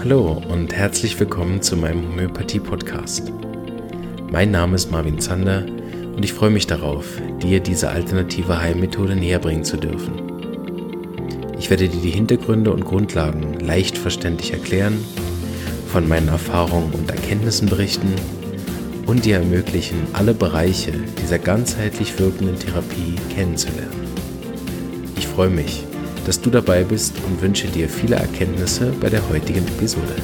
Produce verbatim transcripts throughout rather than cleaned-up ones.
Hallo und herzlich willkommen zu meinem Homöopathie-Podcast. Mein Name ist Marvin Zander und ich freue mich darauf, dir diese alternative Heilmethode näher bringen zu dürfen. Ich werde dir die Hintergründe und Grundlagen leicht verständlich erklären, von meinen Erfahrungen und Erkenntnissen berichten und dir ermöglichen, alle Bereiche dieser ganzheitlich wirkenden Therapie kennenzulernen. Ich freue mich, dass du dabei bist und wünsche dir viele Erkenntnisse bei der heutigen Episode.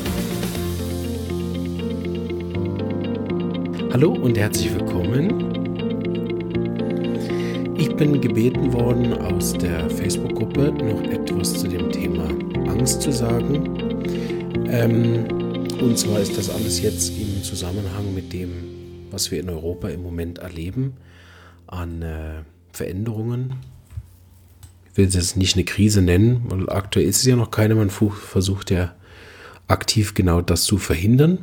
Hallo und herzlich willkommen. Ich bin gebeten worden, aus der Facebook-Gruppe noch etwas zu dem Thema Angst zu sagen. Ähm, und zwar ist das alles jetzt im Zusammenhang mit dem, was wir in Europa im Moment erleben, an äh, Veränderungen. Ich will es jetzt nicht eine Krise nennen, weil aktuell ist es ja noch keine. Man versucht ja aktiv genau das zu verhindern.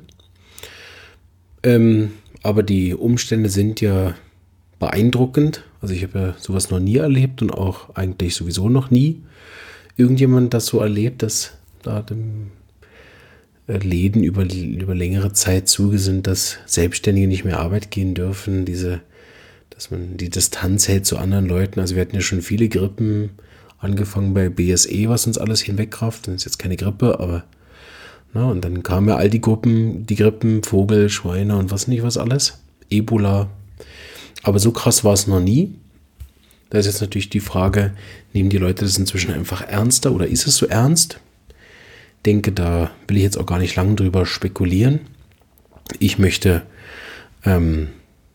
Ähm, aber die Umstände sind ja beeindruckend. Also ich habe ja sowas noch nie erlebt und auch eigentlich sowieso noch nie irgendjemand das so erlebt, dass da dem äh, Läden über, über längere Zeit zuge sind, dass Selbstständige nicht mehr Arbeit gehen dürfen, diese dass man die Distanz hält zu anderen Leuten. Also wir hatten ja schon viele Grippen, angefangen bei B S E, was uns alles hinwegrafft. Das ist jetzt keine Grippe, aber na, und dann kamen ja all die Gruppen, die Grippen, Vogel, Schweine und was nicht was alles. Ebola. Aber so krass war es noch nie. Da ist jetzt natürlich die Frage, nehmen die Leute das inzwischen einfach ernster oder ist es so ernst? Ich denke, da will ich jetzt auch gar nicht lange drüber spekulieren. Ich möchte ähm,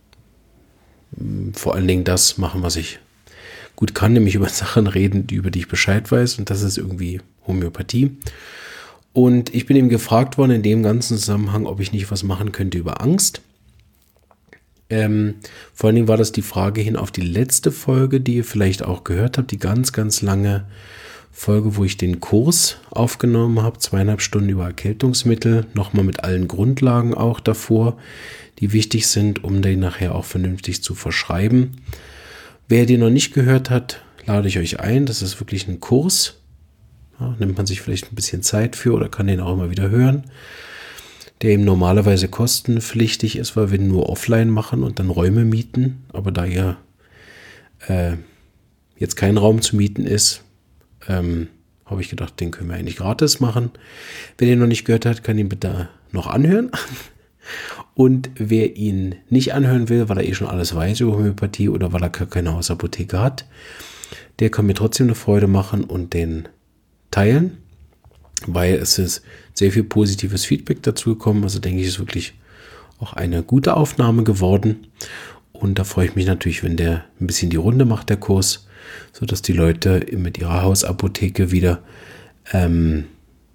vor allen Dingen das machen, was ich gut kann, nämlich über Sachen reden, über die ich Bescheid weiß, und das ist irgendwie Homöopathie. Und ich bin eben gefragt worden in dem ganzen Zusammenhang, ob ich nicht was machen könnte über Angst. Ähm, vor allen Dingen war das die Frage hin auf die letzte Folge, die ihr vielleicht auch gehört habt, die ganz, ganz lange Folge, wo ich den Kurs aufgenommen habe, zweieinhalb Stunden über Erkältungsmittel, nochmal mit allen Grundlagen auch davor, die wichtig sind, um den nachher auch vernünftig zu verschreiben. Wer den noch nicht gehört hat, lade ich euch ein. Das ist wirklich ein Kurs. Ja, nimmt man sich vielleicht ein bisschen Zeit für oder kann den auch immer wieder hören, der eben normalerweise kostenpflichtig ist, weil wir ihn nur offline machen und dann Räume mieten. Aber da ja äh, jetzt kein Raum zu mieten ist, ähm, habe ich gedacht, den können wir eigentlich gratis machen. Wer den noch nicht gehört hat, kann ihn bitte noch anhören. Und wer ihn nicht anhören will, weil er eh schon alles weiß über Homöopathie oder weil er keine Hausapotheke hat, der kann mir trotzdem eine Freude machen und den teilen, weil es ist sehr viel positives Feedback dazu gekommen. Also denke ich, ist wirklich auch eine gute Aufnahme geworden. Und da freue ich mich natürlich, wenn der ein bisschen die Runde macht, der Kurs, sodass die Leute mit ihrer Hausapotheke wieder ähm,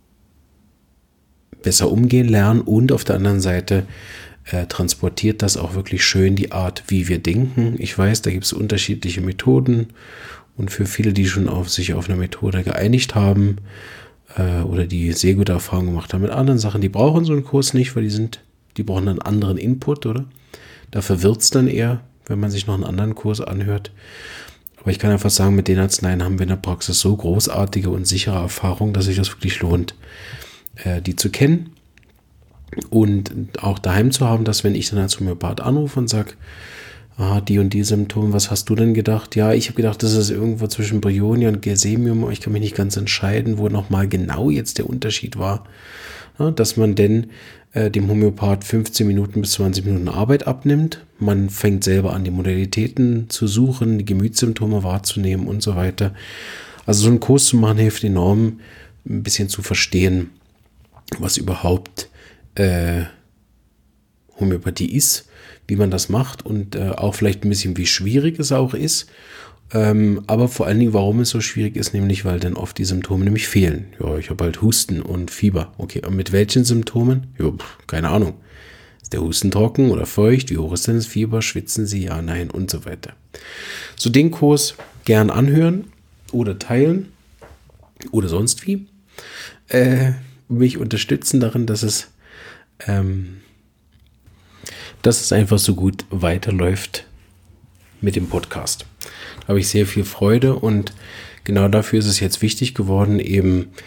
besser umgehen lernen, und auf der anderen Seite äh, transportiert das auch wirklich schön die Art, wie wir denken. Ich weiß, da gibt es unterschiedliche Methoden, und für viele, die schon auf sich auf eine Methode geeinigt haben äh, oder die sehr gute Erfahrungen gemacht haben mit anderen Sachen, die brauchen so einen Kurs nicht, weil die sind, die brauchen einen anderen Input, oder? Da verwirrt es dann eher, wenn man sich noch einen anderen Kurs anhört. Aber ich kann einfach sagen, mit den Arzneien haben wir in der Praxis so großartige und sichere Erfahrungen, dass sich das wirklich lohnt, die zu kennen und auch daheim zu haben, dass wenn ich dann als Homöopath anrufe und sage, ah, die und die Symptome, was hast du denn gedacht? Ja, ich habe gedacht, das ist irgendwo zwischen Bryonia und Gersemium, aber ich kann mich nicht ganz entscheiden, wo nochmal genau jetzt der Unterschied war. Ja, dass man denn äh, dem Homöopath fünfzehn Minuten bis zwanzig Minuten Arbeit abnimmt. Man fängt selber an, die Modalitäten zu suchen, die Gemütssymptome wahrzunehmen und so weiter. Also so einen Kurs zu machen hilft enorm, ein bisschen zu verstehen, was überhaupt äh, Homöopathie ist, wie man das macht und äh, auch vielleicht ein bisschen, wie schwierig es auch ist. Ähm, aber vor allen Dingen, warum es so schwierig ist, nämlich, weil dann oft die Symptome nämlich fehlen. Ja, ich habe halt Husten und Fieber. Okay, und mit welchen Symptomen? Ja, pf, keine Ahnung. Ist der Husten trocken oder feucht? Wie hoch ist denn das Fieber? Schwitzen Sie? Ja, nein und so weiter. So den Kurs gern anhören oder teilen oder sonst wie. Äh, mich unterstützen darin, dass es, ähm, dass es einfach so gut weiterläuft mit dem Podcast. Da habe ich sehr viel Freude und genau dafür ist es jetzt wichtig geworden, eben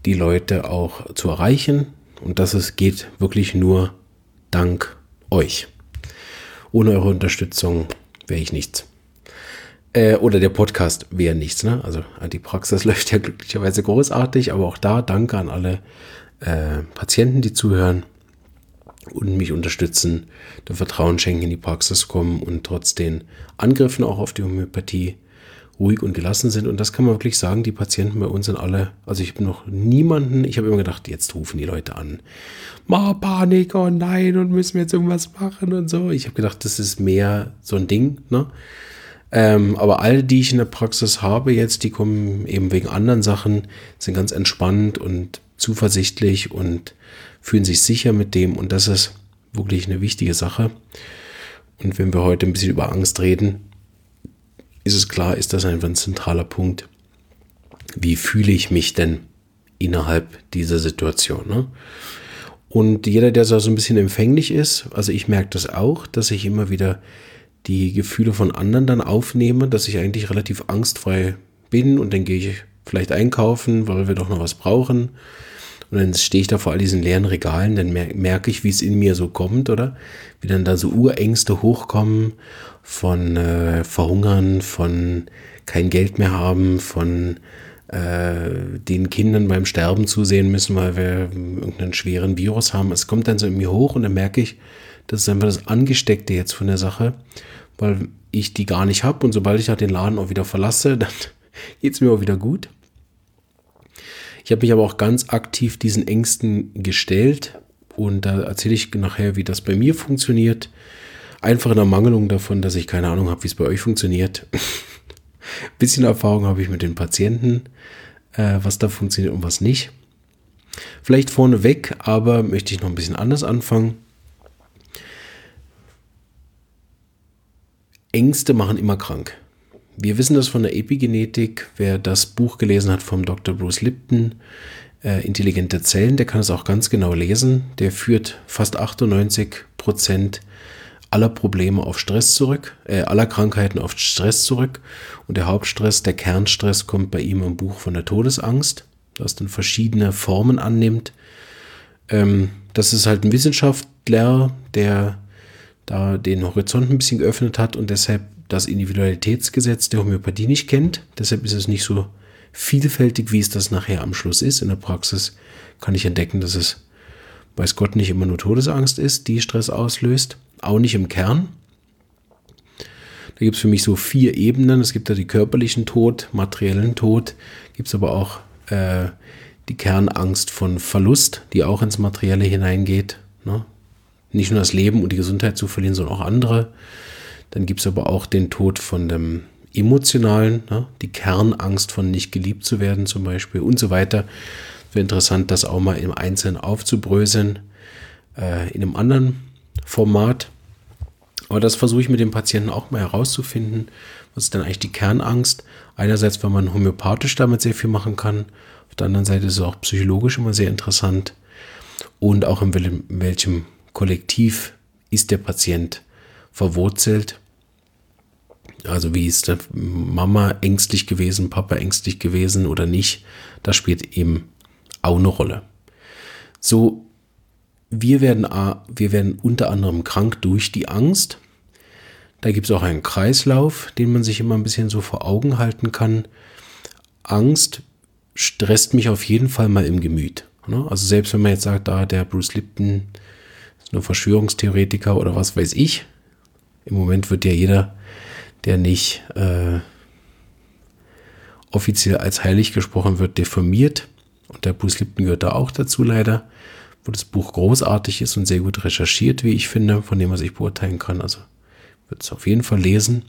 die Leute auch zu erreichen. Und das ist, geht wirklich nur dank euch. Ohne eure Unterstützung wäre ich nichts. Äh, oder der Podcast wäre nichts. Ne? Also die Praxis läuft ja glücklicherweise großartig, aber auch da danke an alle äh, Patienten, die zuhören und mich unterstützen, der Vertrauen schenken, in die Praxis kommen und trotz den Angriffen auch auf die Homöopathie ruhig und gelassen sind. Und das kann man wirklich sagen, die Patienten bei uns sind alle, also ich habe noch niemanden, ich habe immer gedacht, jetzt rufen die Leute an, ma Panik, oh nein, und müssen wir jetzt irgendwas machen und so. Ich habe gedacht, das ist mehr so ein Ding, ne? Ähm, aber alle, die ich in der Praxis habe jetzt, die kommen eben wegen anderen Sachen, sind ganz entspannt und zuversichtlich und fühlen sich sicher mit dem. Und das ist wirklich eine wichtige Sache. Und wenn wir heute ein bisschen über Angst reden, ist es klar, ist das einfach ein zentraler Punkt. Wie fühle ich mich denn innerhalb dieser Situation? Ne? Und jeder, der so ein bisschen empfänglich ist, also ich merke das auch, dass ich immer wieder die Gefühle von anderen dann aufnehme, dass ich eigentlich relativ angstfrei bin und dann gehe ich vielleicht einkaufen, weil wir doch noch was brauchen. Und dann stehe ich da vor all diesen leeren Regalen, dann merke ich, wie es in mir so kommt, oder? Wie dann da so Urängste hochkommen von äh, Verhungern, von kein Geld mehr haben, von äh, den Kindern beim Sterben zusehen müssen, weil wir irgendeinen schweren Virus haben. Es kommt dann so in mir hoch und dann merke ich, das ist einfach das Angesteckte jetzt von der Sache, weil ich die gar nicht habe und sobald ich halt den Laden auch wieder verlasse, dann geht es mir auch wieder gut. Ich habe mich aber auch ganz aktiv diesen Ängsten gestellt und da erzähle ich nachher, wie das bei mir funktioniert. Einfach in der Mangelung davon, dass ich keine Ahnung habe, wie es bei euch funktioniert. Ein bisschen Erfahrung habe ich mit den Patienten, äh, was da funktioniert und was nicht. Vielleicht vorneweg, aber möchte ich noch ein bisschen anders anfangen. Ängste machen immer krank. Wir wissen das von der Epigenetik. Wer das Buch gelesen hat vom Doktor Bruce Lipton, äh, Intelligente Zellen, der kann es auch ganz genau lesen. Der führt fast achtundneunzig Prozent aller Probleme auf Stress zurück, äh, aller Krankheiten auf Stress zurück. Und der Hauptstress, der Kernstress, kommt bei ihm im Buch von der Todesangst, das dann verschiedene Formen annimmt. Ähm, das ist halt ein Wissenschaftler, der da den Horizont ein bisschen geöffnet hat und deshalb das Individualitätsgesetz der Homöopathie nicht kennt. Deshalb ist es nicht so vielfältig, wie es das nachher am Schluss ist. In der Praxis kann ich entdecken, dass es, weiß Gott, nicht immer nur Todesangst ist, die Stress auslöst. Auch nicht im Kern. Da gibt es für mich so vier Ebenen. Es gibt ja die körperlichen Tod, materiellen Tod. Gibt es aber auch äh, die Kernangst von Verlust, die auch ins Materielle hineingeht. Ne? Nicht nur das Leben und die Gesundheit zu verlieren, sondern auch andere. Dann gibt es aber auch den Tod von dem Emotionalen, ne? Die Kernangst von nicht geliebt zu werden zum Beispiel und so weiter. Wäre interessant, das auch mal im Einzelnen aufzubröseln, äh, in einem anderen Format. Aber das versuche ich mit dem Patienten auch mal herauszufinden. Was ist denn eigentlich die Kernangst? Einerseits, weil man homöopathisch damit sehr viel machen kann. Auf der anderen Seite ist es auch psychologisch immer sehr interessant. Und auch in welchem, in welchem Kollektiv ist der Patient verwurzelt. Also wie ist der Mama ängstlich gewesen, Papa ängstlich gewesen oder nicht, das spielt eben auch eine Rolle. So, wir werden, wir werden unter anderem krank durch die Angst. Da gibt es auch einen Kreislauf, den man sich immer ein bisschen so vor Augen halten kann. Angst stresst mich auf jeden Fall mal im Gemüt. Also selbst wenn man jetzt sagt, ah, der Bruce Lipton ist nur Verschwörungstheoretiker oder was weiß ich. Im Moment wird ja jeder, der nicht äh, offiziell als heilig gesprochen wird, diffamiert. Und der Bruce Lipton gehört da auch dazu leider, wo das Buch großartig ist und sehr gut recherchiert, wie ich finde, von dem was ich beurteilen kann. Also würde es auf jeden Fall lesen.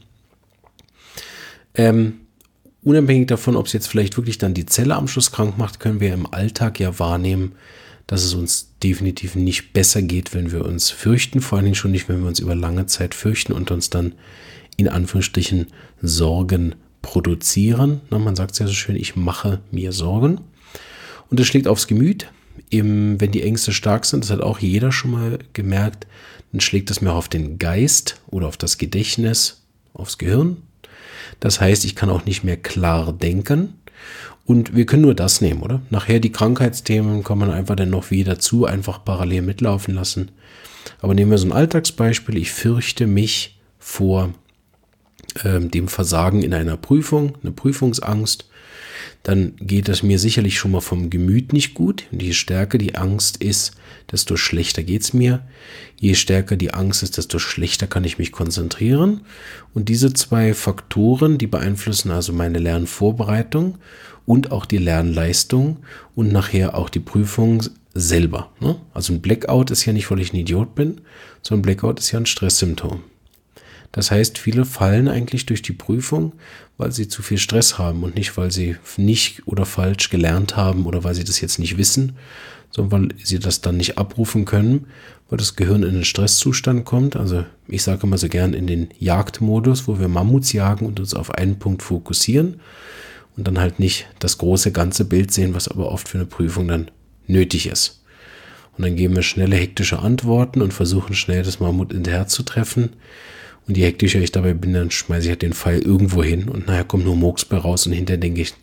Ähm, unabhängig davon, ob es jetzt vielleicht wirklich dann die Zelle am Schluss krank macht, können wir im Alltag ja wahrnehmen, dass es uns definitiv nicht besser geht, wenn wir uns fürchten, vor allen Dingen schon nicht, wenn wir uns über lange Zeit fürchten und uns dann in Anführungsstrichen Sorgen produzieren. Na, man sagt es ja so schön, ich mache mir Sorgen. Und das schlägt aufs Gemüt. Eben, wenn die Ängste stark sind, das hat auch jeder schon mal gemerkt, dann schlägt das mehr auf den Geist oder auf das Gedächtnis, aufs Gehirn. Das heißt, ich kann auch nicht mehr klar denken. Und wir können nur das nehmen, oder? Nachher die Krankheitsthemen kann man einfach dann noch wie dazu einfach parallel mitlaufen lassen. Aber nehmen wir so ein Alltagsbeispiel. Ich fürchte mich vor ähm, dem Versagen in einer Prüfung, eine Prüfungsangst. Dann geht es mir sicherlich schon mal vom Gemüt nicht gut. Und je stärker die Angst ist, desto schlechter geht es mir. Je stärker die Angst ist, desto schlechter kann ich mich konzentrieren. Und diese zwei Faktoren, die beeinflussen also meine Lernvorbereitung und auch die Lernleistung und nachher auch die Prüfung selber. Ne? Also ein Blackout ist ja nicht, weil ich ein Idiot bin, sondern ein Blackout ist ja ein Stresssymptom. Das heißt, viele fallen eigentlich durch die Prüfung, weil sie zu viel Stress haben und nicht, weil sie nicht oder falsch gelernt haben oder weil sie das jetzt nicht wissen, sondern weil sie das dann nicht abrufen können, weil das Gehirn in den Stresszustand kommt. Also ich sage immer so gern in den Jagdmodus, wo wir Mammuts jagen und uns auf einen Punkt fokussieren und dann halt nicht das große ganze Bild sehen, was aber oft für eine Prüfung dann nötig ist. Und dann geben wir schnelle, hektische Antworten und versuchen schnell das Mammut in der Herz zu treffen. Und je hektischer ich dabei bin, dann schmeiße ich halt den Pfeil irgendwo hin und nachher kommt nur Murks bei raus und hinterher denke ich,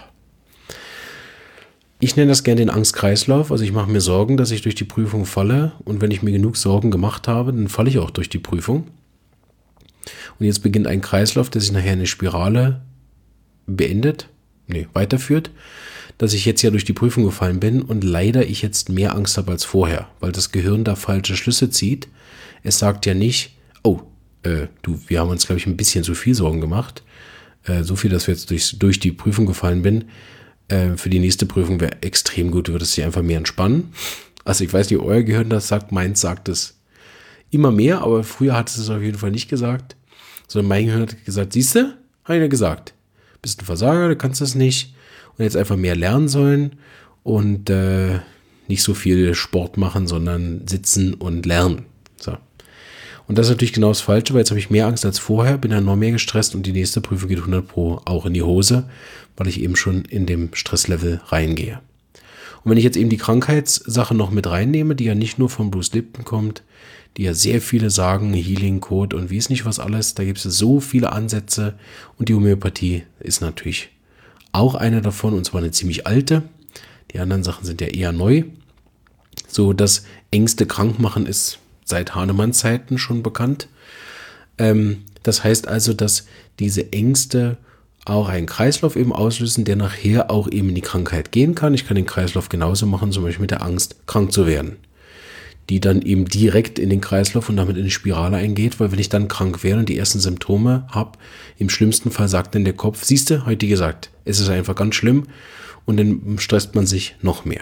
ich nenne das gerne den Angstkreislauf. Also ich mache mir Sorgen, dass ich durch die Prüfung falle und wenn ich mir genug Sorgen gemacht habe, dann falle ich auch durch die Prüfung. Und jetzt beginnt ein Kreislauf, der sich nachher in eine Spirale beendet, nee, weiterführt, dass ich jetzt ja durch die Prüfung gefallen bin und leider ich jetzt mehr Angst habe als vorher, weil das Gehirn da falsche Schlüsse zieht. Es sagt ja nicht, oh, äh, du, wir haben uns, glaube ich, ein bisschen zu viel Sorgen gemacht. Äh, so viel, dass wir jetzt durch, durch die Prüfung gefallen bin. Äh, für die nächste Prüfung wäre extrem gut, du würdest dich einfach mehr entspannen. Also ich weiß nicht, euer Gehirn das sagt, meins sagt es immer mehr, aber früher hat es es auf jeden Fall nicht gesagt. Sondern mein Gehirn hat gesagt, siehst du, habe ich ja gesagt. Bist ein Versager, du kannst das nicht. Und jetzt einfach mehr lernen sollen und äh, nicht so viel Sport machen, sondern sitzen und lernen. So. Und das ist natürlich genau das Falsche, weil jetzt habe ich mehr Angst als vorher, bin dann noch mehr gestresst und die nächste Prüfung geht hundert Pro auch in die Hose, weil ich eben schon in dem Stresslevel reingehe. Und wenn ich jetzt eben die Krankheitssache noch mit reinnehme, die ja nicht nur von Bruce Lipton kommt, die ja sehr viele sagen, Healing Code und wie es nicht was alles, da gibt es so viele Ansätze und die Homöopathie ist natürlich auch eine davon und zwar eine ziemlich alte. Die anderen Sachen sind ja eher neu. So, dass Ängste krank machen ist seit Hahnemanns Zeiten schon bekannt. Ähm, das heißt also, dass diese Ängste auch einen Kreislauf eben auslösen, der nachher auch eben in die Krankheit gehen kann. Ich kann den Kreislauf genauso machen, zum Beispiel mit der Angst, krank zu werden. Die dann eben direkt in den Kreislauf und damit in die Spirale eingeht, weil wenn ich dann krank werde und die ersten Symptome habe, im schlimmsten Fall sagt dann der Kopf, siehst du, heute gesagt, es ist einfach ganz schlimm und dann stresst man sich noch mehr.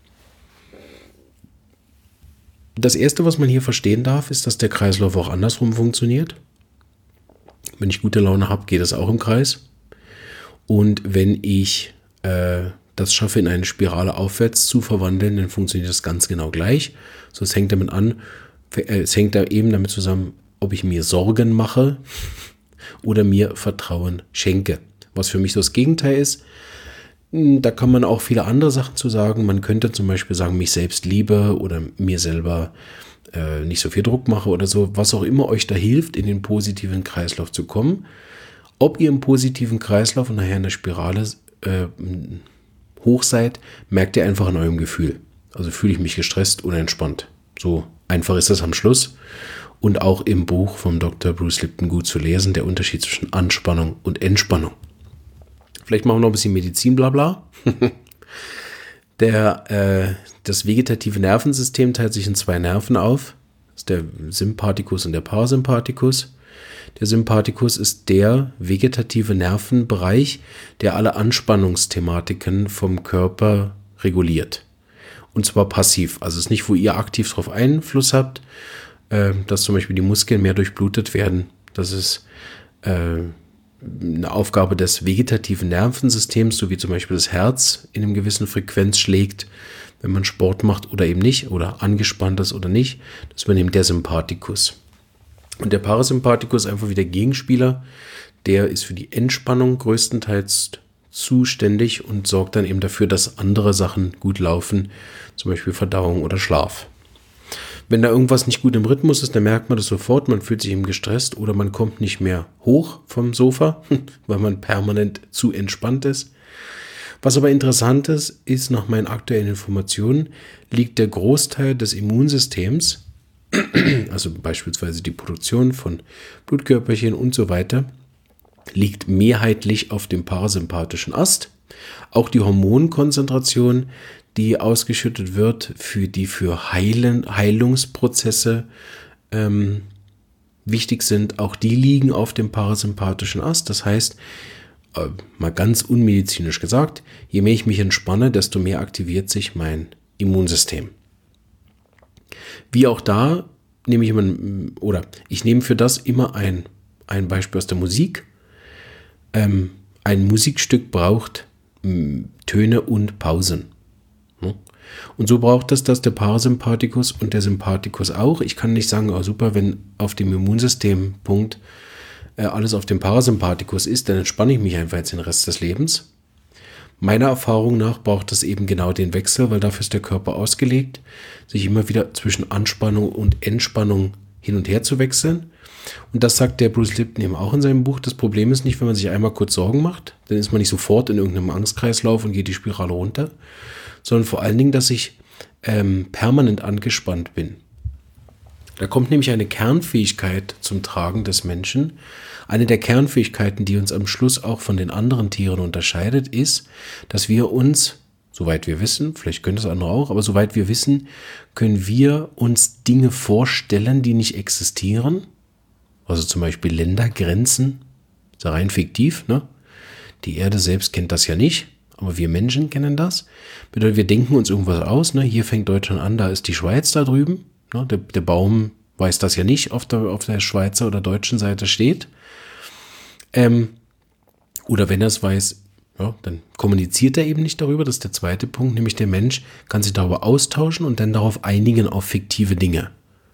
Das Erste, was man hier verstehen darf, ist, dass der Kreislauf auch andersrum funktioniert. Wenn ich gute Laune habe, geht es auch im Kreis. Und wenn ich äh, das schaffe, in eine Spirale aufwärts zu verwandeln, dann funktioniert das ganz genau gleich. So, es hängt damit an, es hängt da eben damit zusammen, ob ich mir Sorgen mache oder mir Vertrauen schenke. Was für mich so das Gegenteil ist, da kann man auch viele andere Sachen zu sagen. Man könnte zum Beispiel sagen, mich selbst liebe oder mir selber äh, nicht so viel Druck mache oder so. Was auch immer euch da hilft, in den positiven Kreislauf zu kommen. Ob ihr im positiven Kreislauf und nachher in der Spirale äh, hoch seid, merkt ihr einfach an eurem Gefühl. Also fühle ich mich gestresst oder entspannt. So einfach ist das am Schluss. Und auch im Buch vom Doktor Bruce Lipton gut zu lesen, der Unterschied zwischen Anspannung und Entspannung. Vielleicht machen wir noch ein bisschen Medizin, bla bla. Der, äh, das vegetative Nervensystem teilt sich in zwei Nerven auf. Das ist der Sympathikus und der Parasympathikus. Der Sympathikus ist der vegetative Nervenbereich, der alle Anspannungsthematiken vom Körper reguliert. Und zwar passiv. Also es ist nicht, wo ihr aktiv darauf Einfluss habt, äh, dass zum Beispiel die Muskeln mehr durchblutet werden. Das ist äh, eine Aufgabe des vegetativen Nervensystems, so wie zum Beispiel das Herz in einem gewissen Frequenz schlägt, wenn man Sport macht oder eben nicht, oder angespannt ist oder nicht. Das übernimmt der Sympathikus. Und der Parasympathikus ist einfach wie der Gegenspieler. Der ist für die Entspannung größtenteils zuständig und sorgt dann eben dafür, dass andere Sachen gut laufen, zum Beispiel Verdauung oder Schlaf. Wenn da irgendwas nicht gut im Rhythmus ist, dann merkt man das sofort, man fühlt sich eben gestresst oder man kommt nicht mehr hoch vom Sofa, weil man permanent zu entspannt ist. Was aber interessant ist, ist nach meinen aktuellen Informationen, liegt der Großteil des Immunsystems, also beispielsweise die Produktion von Blutkörperchen und so weiter, liegt mehrheitlich auf dem parasympathischen Ast. Auch die Hormonkonzentration, die ausgeschüttet wird, für die für Heilen, Heilungsprozesse ähm, wichtig sind, auch die liegen auf dem parasympathischen Ast. Das heißt, äh, mal ganz unmedizinisch gesagt, je mehr ich mich entspanne, desto mehr aktiviert sich mein Immunsystem. Wie auch da nehme ich immer, oder ich nehme für das immer ein, ein Beispiel aus der Musik. Ähm, ein Musikstück braucht mh, Töne und Pausen. Ne? Und so braucht es das der Parasympathikus und der Sympathikus auch. Ich kann nicht sagen, oh super, wenn auf dem Immunsystempunkt äh, alles auf dem Parasympathikus ist, dann entspanne ich mich einfach jetzt den Rest des Lebens. Meiner Erfahrung nach braucht es eben genau den Wechsel, weil dafür ist der Körper ausgelegt, sich immer wieder zwischen Anspannung und Entspannung hin und her zu wechseln. Und das sagt der Bruce Lipton eben auch in seinem Buch. Das Problem ist nicht, wenn man sich einmal kurz Sorgen macht, dann ist man nicht sofort in irgendeinem Angstkreislauf und geht die Spirale runter, sondern vor allen Dingen, dass ich ähm, permanent angespannt bin. Da kommt nämlich eine Kernfähigkeit zum Tragen des Menschen. Eine der Kernfähigkeiten, die uns am Schluss auch von den anderen Tieren unterscheidet, ist, dass wir uns, soweit wir wissen, vielleicht können das andere auch, aber soweit wir wissen, können wir uns Dinge vorstellen, die nicht existieren. Also zum Beispiel Ländergrenzen, ist ja rein fiktiv, ne? Die Erde selbst kennt das ja nicht, aber wir Menschen kennen das. Bedeutet, wir denken uns irgendwas aus, ne? Hier fängt Deutschland an, da ist die Schweiz da drüben. Ne? Der, der Baum weiß das ja nicht, auf der, auf der Schweizer oder deutschen Seite steht. Ähm, oder wenn er es weiß, ja, dann kommuniziert er eben nicht darüber. Das ist der zweite Punkt, nämlich der Mensch kann sich darüber austauschen und dann darauf einigen auf fiktive Dinge.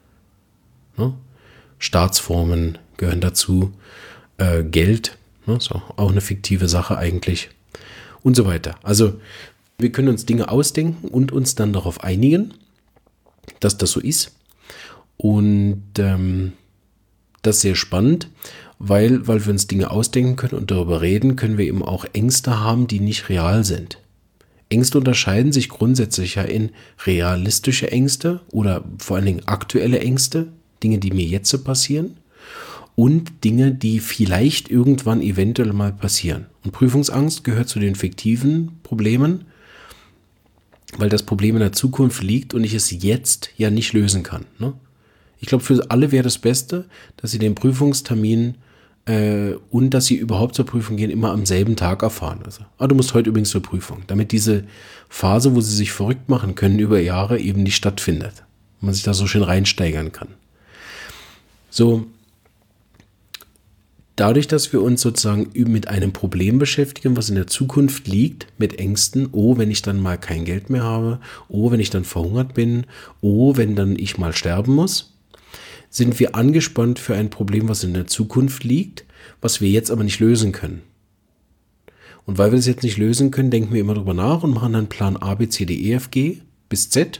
Ne? Staatsformen gehören dazu, äh, Geld, ne, so, auch eine fiktive Sache eigentlich und so weiter. Also wir können uns Dinge ausdenken und uns dann darauf einigen, dass das so ist. Und ähm, das ist sehr spannend, weil, weil wir uns Dinge ausdenken können und darüber reden, können wir eben auch Ängste haben, die nicht real sind. Ängste unterscheiden sich grundsätzlich ja in realistische Ängste oder vor allen Dingen aktuelle Ängste, Dinge, die mir jetzt so passieren und Dinge, die vielleicht irgendwann eventuell mal passieren. Und Prüfungsangst gehört zu den fiktiven Problemen, weil das Problem in der Zukunft liegt und ich es jetzt ja nicht lösen kann. Ne? Ich glaube, für alle wäre das Beste, dass sie den Prüfungstermin äh, und dass sie überhaupt zur Prüfung gehen, immer am selben Tag erfahren. Also, ah, du musst heute übrigens zur Prüfung, damit diese Phase, wo sie sich verrückt machen können über Jahre, eben nicht stattfindet. Man sich da so schön reinsteigern kann. So, dadurch, dass wir uns sozusagen mit einem Problem beschäftigen, was in der Zukunft liegt, mit Ängsten, oh, wenn ich dann mal kein Geld mehr habe, oh, wenn ich dann verhungert bin, oh, wenn dann ich mal sterben muss, sind wir angespannt für ein Problem, was in der Zukunft liegt, was wir jetzt aber nicht lösen können. Und weil wir das jetzt nicht lösen können, denken wir immer drüber nach und machen dann Plan A, B, C, D, E, F, G bis Z,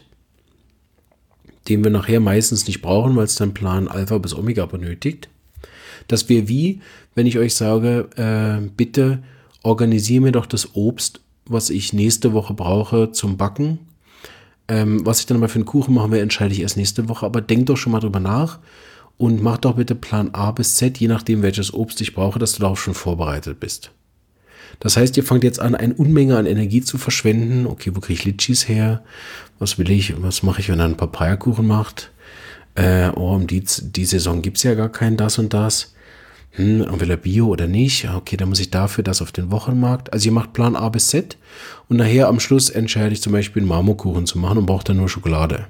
den wir nachher meistens nicht brauchen, weil es dann Plan Alpha bis Omega benötigt. Dass wir wie, wenn ich euch sage, äh, bitte organisiere mir doch das Obst, was ich nächste Woche brauche zum Backen. Ähm, was ich dann mal für einen Kuchen machen will, entscheide ich erst nächste Woche. Aber denkt doch schon mal drüber nach und mach doch bitte Plan A bis Z, je nachdem, welches Obst ich brauche, dass du darauf schon vorbereitet bist. Das heißt, ihr fangt jetzt an, eine Unmenge an Energie zu verschwenden. Okay, wo kriege ich Litschis her? Was will ich? Was mache ich, wenn er einen Papayakuchen macht? Äh, oh, um die, die Saison gibt es ja gar kein das und das. Hm, will er Bio oder nicht? Okay, dann muss ich dafür das auf den Wochenmarkt. Also ihr macht Plan A bis Z und nachher am Schluss entscheide ich zum Beispiel einen Marmorkuchen zu machen und brauche dann nur Schokolade.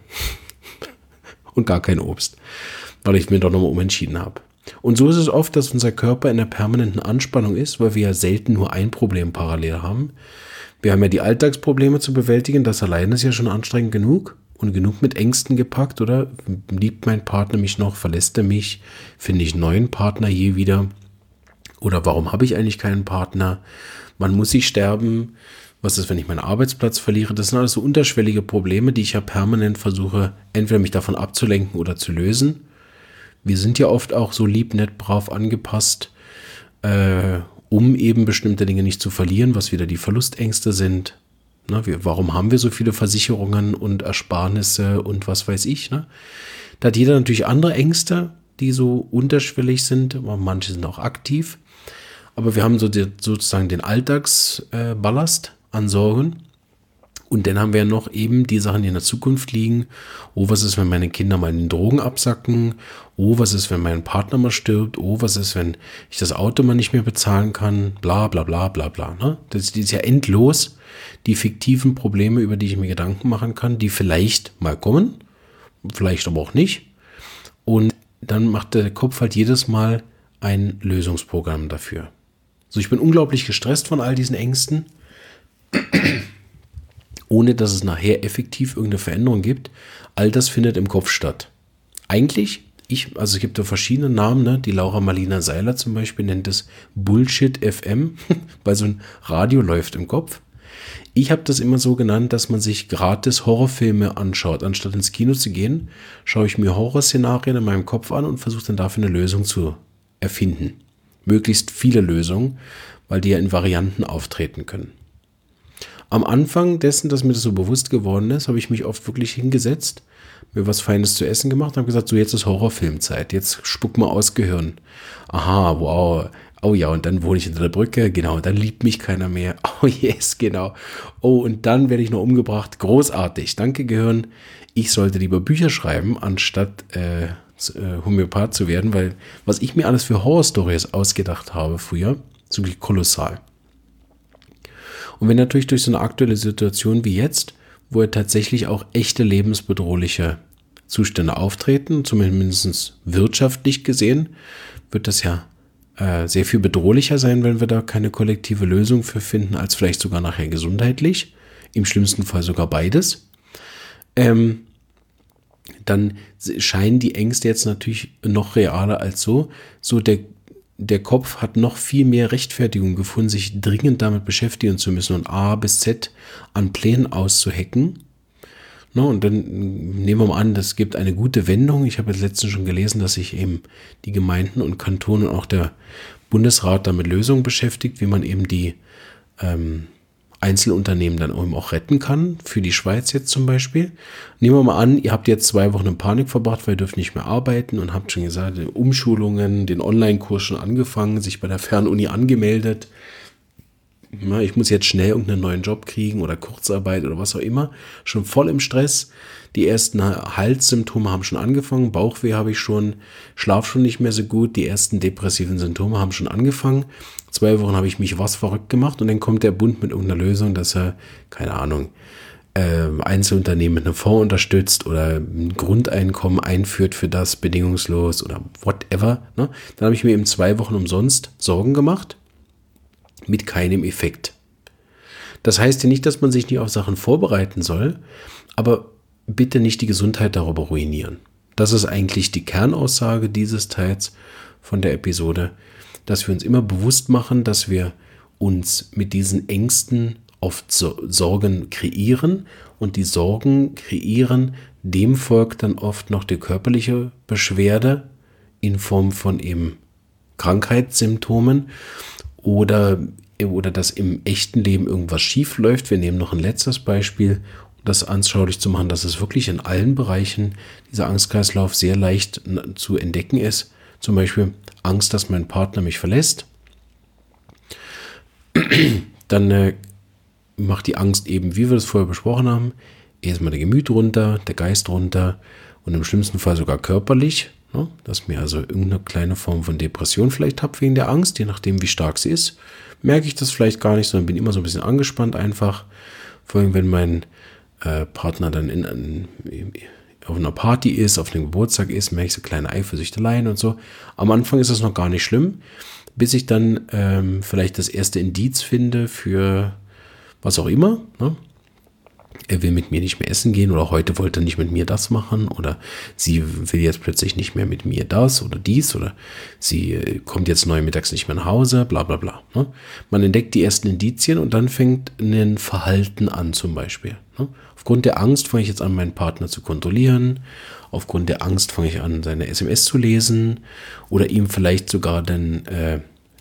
Und gar kein Obst, weil ich mir doch nochmal umentschieden habe. Und so ist es oft, dass unser Körper in der permanenten Anspannung ist, weil wir ja selten nur ein Problem parallel haben. Wir haben ja die Alltagsprobleme zu bewältigen, das alleine ist ja schon anstrengend genug. Und genug mit Ängsten gepackt, oder? Liebt mein Partner mich noch? Verlässt er mich? Finde ich einen neuen Partner je wieder? Oder warum habe ich eigentlich keinen Partner? Wann muss ich sterben? Was ist, wenn ich meinen Arbeitsplatz verliere? Das sind alles so unterschwellige Probleme, die ich ja permanent versuche, entweder mich davon abzulenken oder zu lösen. Wir sind ja oft auch so lieb, nett, brav angepasst äh, um eben bestimmte Dinge nicht zu verlieren, was wieder die Verlustängste sind. Na, wir, warum haben wir so viele Versicherungen und Ersparnisse und was weiß ich? Ne? Da hat jeder natürlich andere Ängste, die so unterschwellig sind, manche sind auch aktiv. Aber wir haben so die, sozusagen den Alltagsballast äh, an Sorgen. Und dann haben wir noch eben die Sachen, die in der Zukunft liegen. Oh, was ist, wenn meine Kinder mal in den Drogen absacken? Oh, was ist, wenn mein Partner mal stirbt? Oh, was ist, wenn ich das Auto mal nicht mehr bezahlen kann? Bla, bla, bla, bla, bla. Ne? Das, das ist ja endlos. Die fiktiven Probleme, über die ich mir Gedanken machen kann, die vielleicht mal kommen, vielleicht aber auch nicht. Und dann macht der Kopf halt jedes Mal ein Lösungsprogramm dafür. So, ich bin unglaublich gestresst von all diesen Ängsten, ohne dass es nachher effektiv irgendeine Veränderung gibt. All das findet im Kopf statt. Eigentlich, ich, also es gibt da verschiedene Namen, ne? Die Laura Marlina Seiler zum Beispiel nennt es Bullshit F M, weil so ein Radio läuft im Kopf. Ich habe das immer so genannt, dass man sich gratis Horrorfilme anschaut. Anstatt ins Kino zu gehen, schaue ich mir Horrorszenarien in meinem Kopf an und versuche dann dafür eine Lösung zu erfinden. Möglichst viele Lösungen, weil die ja in Varianten auftreten können. Am Anfang dessen, dass mir das so bewusst geworden ist, habe ich mich oft wirklich hingesetzt, mir was Feines zu essen gemacht und habe gesagt, so jetzt ist Horrorfilmzeit, jetzt spuck mal aus Gehirn. Aha, wow, oh ja, und dann wohne ich unter der Brücke, genau, dann liebt mich keiner mehr, oh yes, genau. Oh, und dann werde ich noch umgebracht, großartig, danke Gehirn. Ich sollte lieber Bücher schreiben, anstatt äh, äh, Homöopath zu werden, weil was ich mir alles für Horrorstories ausgedacht habe früher, ist wirklich kolossal. Und wenn natürlich durch so eine aktuelle Situation wie jetzt, wo ja tatsächlich auch echte lebensbedrohliche Zustände auftreten, zumindest wirtschaftlich gesehen, wird das ja äh, sehr viel bedrohlicher sein, wenn wir da keine kollektive Lösung für finden, als vielleicht sogar nachher gesundheitlich, im schlimmsten Fall sogar beides. Ähm, dann scheinen die Ängste jetzt natürlich noch realer als so. So der Der Kopf hat noch viel mehr Rechtfertigung gefunden, sich dringend damit beschäftigen zu müssen und A bis Z an Plänen auszuhacken. No, und dann nehmen wir mal an, das gibt eine gute Wendung. Ich habe jetzt letztens schon gelesen, dass sich eben die Gemeinden und Kantone und auch der Bundesrat damit Lösungen beschäftigt, wie man eben die ähm, Einzelunternehmen dann eben auch retten kann, für die Schweiz jetzt zum Beispiel. Nehmen wir mal an, ihr habt jetzt zwei Wochen in Panik verbracht, weil ihr dürft nicht mehr arbeiten und habt schon gesagt, Umschulungen, den Online-Kurs schon angefangen, sich bei der Fernuni angemeldet. Na, ich muss jetzt schnell irgendeinen neuen Job kriegen oder Kurzarbeit oder was auch immer. Schon voll im Stress. Die ersten Halssymptome haben schon angefangen. Bauchweh habe ich schon. Schlaf schon nicht mehr so gut. Die ersten depressiven Symptome haben schon angefangen. Zwei Wochen habe ich mich was verrückt gemacht und dann kommt der Bund mit irgendeiner Lösung, dass er, keine Ahnung, äh, Einzelunternehmen mit einem Fonds unterstützt oder ein Grundeinkommen einführt für das bedingungslos oder whatever. Ne? Dann habe ich mir eben zwei Wochen umsonst Sorgen gemacht. Mit keinem Effekt. Das heißt ja nicht, dass man sich nicht auf Sachen vorbereiten soll, aber bitte nicht die Gesundheit darüber ruinieren. Das ist eigentlich die Kernaussage dieses Teils von der Episode, dass wir uns immer bewusst machen, dass wir uns mit diesen Ängsten oft Sorgen kreieren und die Sorgen kreieren, dem folgt dann oft noch die körperliche Beschwerde in Form von eben Krankheitssymptomen. Oder, oder dass im echten Leben irgendwas schief läuft. Wir nehmen noch ein letztes Beispiel, um das anschaulich zu machen, dass es wirklich in allen Bereichen dieser Angstkreislauf sehr leicht zu entdecken ist. Zum Beispiel Angst, dass mein Partner mich verlässt. Dann äh, macht die Angst eben, wie wir das vorher besprochen haben, erstmal der Gemüt runter, der Geist runter und im schlimmsten Fall sogar körperlich. Ne, dass mir also irgendeine kleine Form von Depression vielleicht habe wegen der Angst, je nachdem wie stark sie ist, merke ich das vielleicht gar nicht, sondern bin immer so ein bisschen angespannt einfach. Vor allem, wenn mein äh, Partner dann in, in, auf einer Party ist, auf einem Geburtstag ist, merke ich so kleine Eifersüchteleien und so. Am Anfang ist das noch gar nicht schlimm, bis ich dann ähm, vielleicht das erste Indiz finde für was auch immer, ne? Er will mit mir nicht mehr essen gehen oder heute wollte er nicht mit mir das machen oder sie will jetzt plötzlich nicht mehr mit mir das oder dies oder sie kommt jetzt neu mittags nicht mehr nach Hause, bla bla bla. Ne? Man entdeckt die ersten Indizien und dann fängt ein Verhalten an zum Beispiel. Ne? Aufgrund der Angst fange ich jetzt an, meinen Partner zu kontrollieren. Aufgrund der Angst fange ich an, seine S M S zu lesen oder ihm vielleicht sogar dann äh,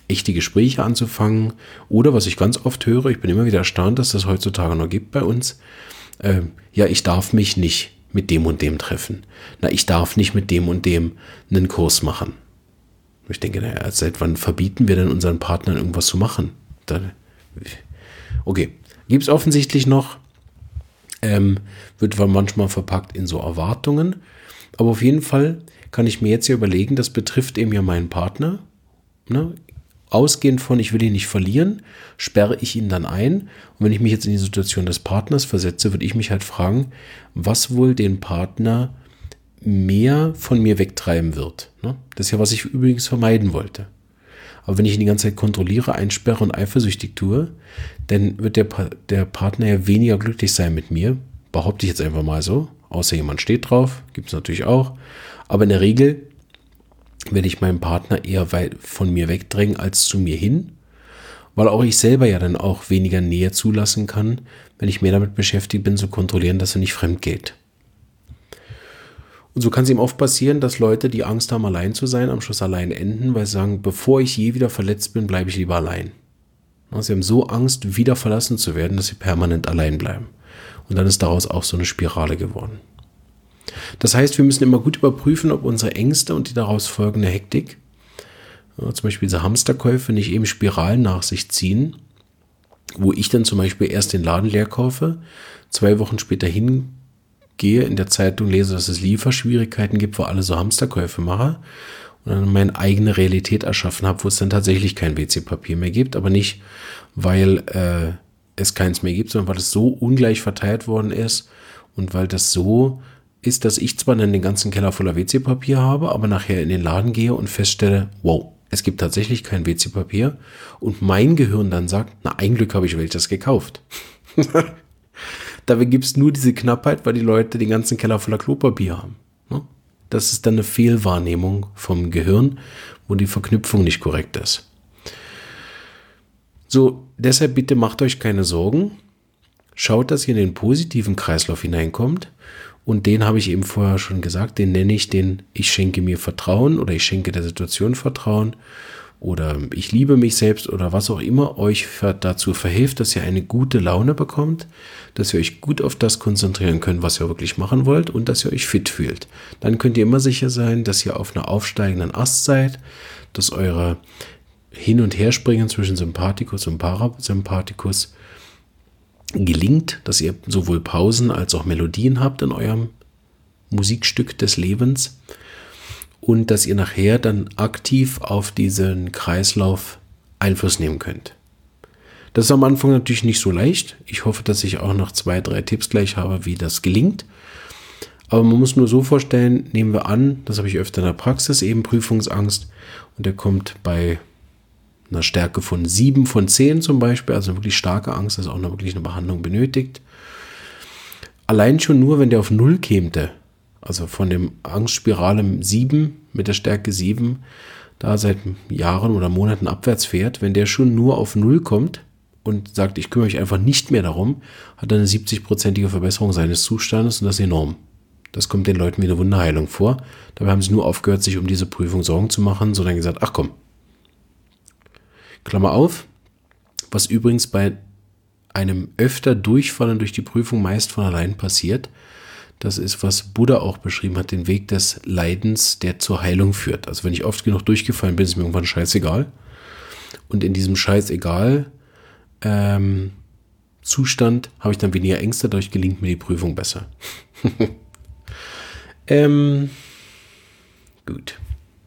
echte Gespräche anzufangen. Oder was ich ganz oft höre, ich bin immer wieder erstaunt, dass das heutzutage noch gibt bei uns, äh, ja, ich darf mich nicht mit dem und dem treffen. Na, ich darf nicht mit dem und dem einen Kurs machen. Ich denke, naja, seit wann verbieten wir denn unseren Partnern irgendwas zu machen? Dann, okay, gibt es offensichtlich noch, ähm, wird manchmal verpackt in so Erwartungen, aber auf jeden Fall kann ich mir jetzt ja überlegen, das betrifft eben ja meinen Partner, ne? Ausgehend von, ich will ihn nicht verlieren, sperre ich ihn dann ein. Und wenn ich mich jetzt in die Situation des Partners versetze, würde ich mich halt fragen, was wohl den Partner mehr von mir wegtreiben wird. Das ist ja, was ich übrigens vermeiden wollte. Aber wenn ich ihn die ganze Zeit kontrolliere, einsperre und eifersüchtig tue, dann wird der, pa- der Partner ja weniger glücklich sein mit mir. Behaupte ich jetzt einfach mal so. Außer jemand steht drauf, gibt es natürlich auch. Aber in der Regel werde ich meinen Partner eher weit von mir wegdrängen als zu mir hin, weil auch ich selber ja dann auch weniger Nähe zulassen kann, wenn ich mehr damit beschäftigt bin, zu kontrollieren, dass er nicht fremd geht. Und so kann es ihm oft passieren, dass Leute, die Angst haben, allein zu sein, am Schluss allein enden, weil sie sagen, bevor ich je wieder verletzt bin, bleibe ich lieber allein. Sie haben so Angst, wieder verlassen zu werden, dass sie permanent allein bleiben. Und dann ist daraus auch so eine Spirale geworden. Das heißt, wir müssen immer gut überprüfen, ob unsere Ängste und die daraus folgende Hektik, ja, zum Beispiel diese Hamsterkäufe, nicht eben Spiralen nach sich ziehen, wo ich dann zum Beispiel erst den Laden leer kaufe, zwei Wochen später hingehe, in der Zeitung lese, dass es Lieferschwierigkeiten gibt, wo alle so Hamsterkäufe machen und dann meine eigene Realität erschaffen habe, wo es dann tatsächlich kein W C-Papier mehr gibt, aber nicht, weil äh, es keins mehr gibt, sondern weil es so ungleich verteilt worden ist und weil das so ist, dass ich zwar dann den ganzen Keller voller W C-Papier habe, aber nachher in den Laden gehe und feststelle, wow, es gibt tatsächlich kein W C-Papier und mein Gehirn dann sagt, na, ein Glück habe ich welches gekauft. Dabei gibt es nur diese Knappheit, weil die Leute den ganzen Keller voller Klopapier haben. Das ist dann eine Fehlwahrnehmung vom Gehirn, wo die Verknüpfung nicht korrekt ist. So, deshalb bitte macht euch keine Sorgen. Schaut, dass ihr in den positiven Kreislauf hineinkommt. Und den habe ich eben vorher schon gesagt, den nenne ich den, ich schenke mir Vertrauen oder ich schenke der Situation Vertrauen oder ich liebe mich selbst oder was auch immer euch dazu verhilft, dass ihr eine gute Laune bekommt, dass ihr euch gut auf das konzentrieren könnt, was ihr wirklich machen wollt und dass ihr euch fit fühlt. Dann könnt ihr immer sicher sein, dass ihr auf einer aufsteigenden Ast seid, dass eure Hin- und Herspringen zwischen Sympathikus und Parasympathikus gelingt, dass ihr sowohl Pausen als auch Melodien habt in eurem Musikstück des Lebens und dass ihr nachher dann aktiv auf diesen Kreislauf Einfluss nehmen könnt. Das ist am Anfang natürlich nicht so leicht. Ich hoffe, dass ich auch noch zwei, drei Tipps gleich habe, wie das gelingt. Aber man muss nur so vorstellen, nehmen wir an, das habe ich öfter in der Praxis, eben Prüfungsangst und der kommt bei einer Stärke von sieben von zehn zum Beispiel, also wirklich starke Angst, dass auch noch wirklich eine Behandlung benötigt. Allein schon nur, wenn der auf null käme, also von dem Angstspirale sieben mit der Stärke sieben, da seit Jahren oder Monaten abwärts fährt, wenn der schon nur auf null kommt und sagt, ich kümmere mich einfach nicht mehr darum, hat er eine siebzig-prozentige Verbesserung seines Zustandes und das ist enorm. Das kommt den Leuten wie eine Wunderheilung vor. Dabei haben sie nur aufgehört, sich um diese Prüfung Sorgen zu machen, sondern gesagt, ach komm, Klammer auf, was übrigens bei einem öfter Durchfallen durch die Prüfung meist von allein passiert. Das ist, was Buddha auch beschrieben hat, den Weg des Leidens, der zur Heilung führt. Also wenn ich oft genug durchgefallen bin, ist mir irgendwann scheißegal. Und in diesem scheißegal ähm, Zustand habe ich dann weniger Ängste, dadurch gelingt mir die Prüfung besser. ähm, gut.